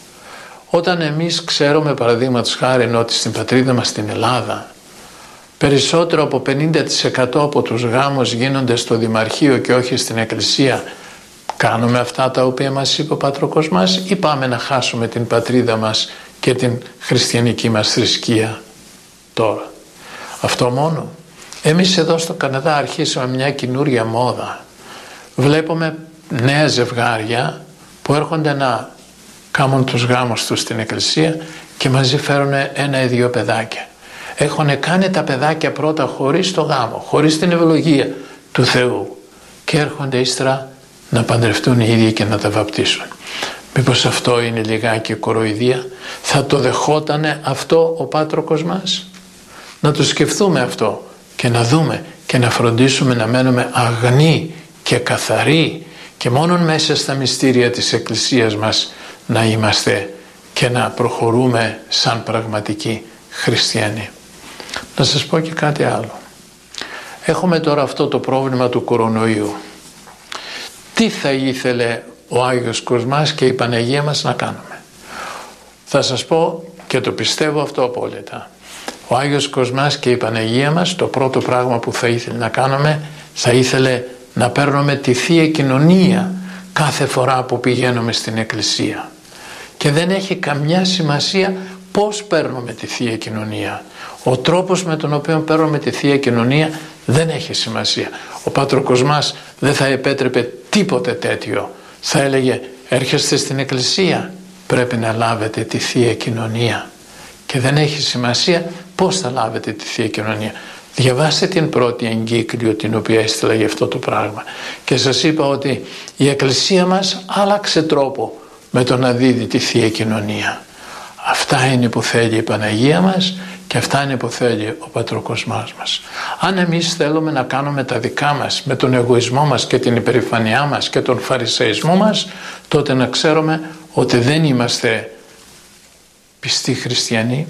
[SPEAKER 6] Όταν εμείς ξέρουμε παραδείγματος χάρη ότι στην πατρίδα μας στην Ελλάδα περισσότερο από 50% από τους γάμους γίνονται στο Δημαρχείο και όχι στην Εκκλησία, κάνουμε αυτά τα οποία μας είπε ο Πάτροκος μας ή πάμε να χάσουμε την πατρίδα μας και την χριστιανική μας θρησκεία τώρα? Αυτό μόνο? Εμείς εδώ στο Καναδά αρχίσαμε μια καινούρια μόδα. Βλέπουμε νέα ζευγάρια που έρχονται να κάνουν τους γάμους τους στην Εκκλησία και μαζί φέρουν 1 ή 2 παιδάκια. Έχουν κάνει τα παιδάκια πρώτα χωρίς το γάμο, χωρίς την ευλογία του Θεού και έρχονται ύστερα να παντρευτούν οι ίδιοι και να τα βαπτίσουν. Μήπως αυτό είναι λιγάκι κοροϊδία? Θα το δεχότανε αυτό ο Πάτροκος μας? Να το σκεφτούμε αυτό και να δούμε και να φροντίσουμε να μένουμε αγνοί και καθαροί και μόνον μέσα στα μυστήρια της Εκκλησίας μας να είμαστε και να προχωρούμε σαν πραγματικοί χριστιανοί. Να σας πω και κάτι άλλο. Έχουμε τώρα αυτό το πρόβλημα του κορονοϊού. Τι θα ήθελε ο Άγιος Κοσμάς και η Παναγία μας να κάνουμε? Θα σας πω και το πιστεύω αυτό απόλυτα. Ο Άγιος Κοσμάς και η Παναγία μας, το πρώτο πράγμα που θα ήθελε να κάνουμε, θα ήθελε να παίρνουμε τη Θεία Κοινωνία κάθε φορά που πηγαίνουμε στην Εκκλησία. Και δεν έχει καμιά σημασία πώς παίρνουμε τη Θεία Κοινωνία. Ο τρόπος με τον οποίο παίρνουμε τη Θεία Κοινωνία δεν έχει σημασία. Ο Πατρ Κοσμάς δεν θα επέτρεπε τίποτε τέτοιο. Θα έλεγε, έρχεστε στην Εκκλησία, πρέπει να λάβετε τη Θεία Κοινωνία. Και δεν έχει σημασία πώς θα λάβετε τη Θεία Κοινωνία. Διαβάστε την πρώτη εγκύκλιο την οποία έστειλα για αυτό το πράγμα. Και σας είπα ότι η Εκκλησία μας άλλαξε τρόπο με το να δίδει τη Θεία Κοινωνία. Αυτά είναι που θέλει η Παναγία μας και αυτά είναι που θέλει ο Πατροκοσμάς μας. Αν εμείς θέλουμε να κάνουμε τα δικά μας με τον εγωισμό μας και την υπερηφανειά μας και τον φαρισαϊσμό μας, τότε να ξέρουμε ότι δεν είμαστε πιστοί χριστιανοί,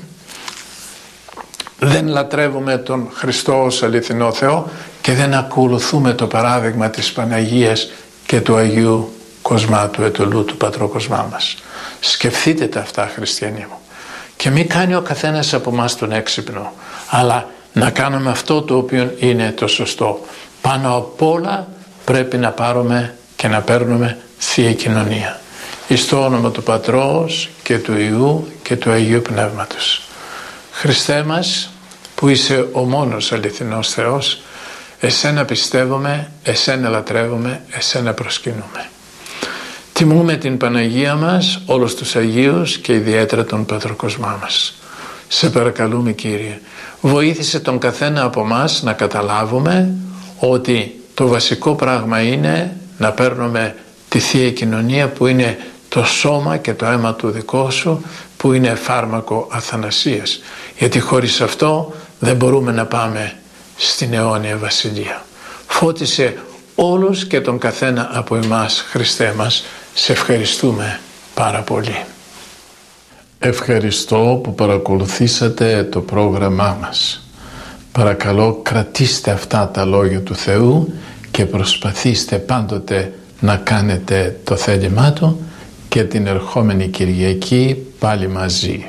[SPEAKER 6] δεν λατρεύουμε τον Χριστό ως αληθινό Θεό και δεν ακολουθούμε το παράδειγμα της Παναγίας και του Αγίου Κοσμά, του Αιτωλού, του Πατροκοσμά μας. Σκεφτείτε τα αυτά, χριστιανοί μου, και μην κάνει ο καθένας από εμάς τον έξυπνο, αλλά να κάνουμε αυτό το οποίο είναι το σωστό. Πάνω απ' όλα πρέπει να πάρουμε και να παίρνουμε Θεία Κοινωνία. Εις το όνομα του Πατρός και του Υιού και του Αγίου Πνεύματος. Χριστέ μας, που είσαι ο μόνος αληθινός Θεός, εσένα πιστεύουμε, εσένα λατρεύουμε, εσένα προσκυνούμε. Τιμούμε την Παναγία μας, όλους τους Αγίους και ιδιαίτερα τον Πατροκοσμά μας. Σε παρακαλούμε, Κύριε, βοήθησε τον καθένα από μας να καταλάβουμε ότι το βασικό πράγμα είναι να παίρνουμε τη Θεία Κοινωνία, που είναι το σώμα και το αίμα του δικό σου, που είναι φάρμακο αθανασίας. Γιατί χωρίς αυτό δεν μπορούμε να πάμε στην αιώνια βασιλεία. Φώτισε όλους και τον καθένα από εμάς, Χριστέ μας. Σε ευχαριστούμε πάρα πολύ.
[SPEAKER 7] Ευχαριστώ που παρακολουθήσατε το πρόγραμμά μας. Παρακαλώ, κρατήστε αυτά τα λόγια του Θεού και προσπαθήστε πάντοτε να κάνετε το θέλημά Του, και την ερχόμενη Κυριακή πάλι μαζί.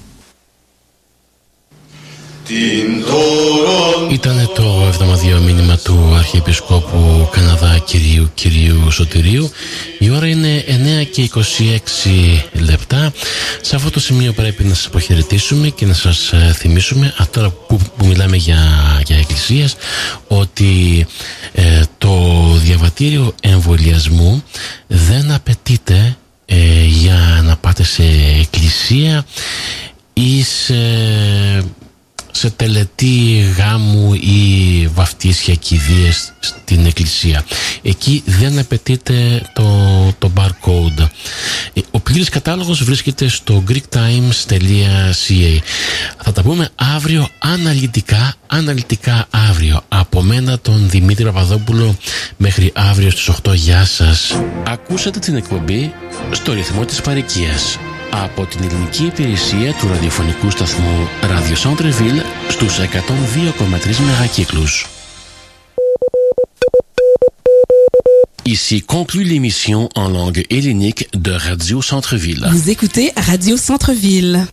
[SPEAKER 1] Ήταν το εβδομαδιαίο μήνυμα του Αρχιεπισκόπου Καναδά Κυρίου Σωτηρίου. Η ώρα είναι 9 και 26 λεπτά. Σε αυτό το σημείο πρέπει να σας αποχαιρετήσουμε και να σας θυμίσουμε, τώρα που μιλάμε για εκκλησίες, ότι το διαβατήριο εμβολιασμού δεν απαιτείται για να πάτε σε εκκλησία ή σε τελετή γάμου ή βαφτίσια κηδείες στην εκκλησία. Εκεί δεν απαιτείται το barcode. Ο πλήρης κατάλογος βρίσκεται στο greektimes.ca. Θα τα πούμε αύριο αναλυτικά αύριο. Από μένα, τον Δημήτρη Παπαδόπουλο, μέχρι αύριο στις 8. Γεια σας. Ακούσατε την εκπομπή στο ρυθμό της παροικίας από την ελληνική υπηρεσία του ραδιοφωνικού σταθμού Radio Centre-Ville στους 102,3 μεγακύκλους. Ici conclut l'émission en langue hellénique de Radio Centre-Ville.
[SPEAKER 8] Vous écoutez Radio Centre-Ville.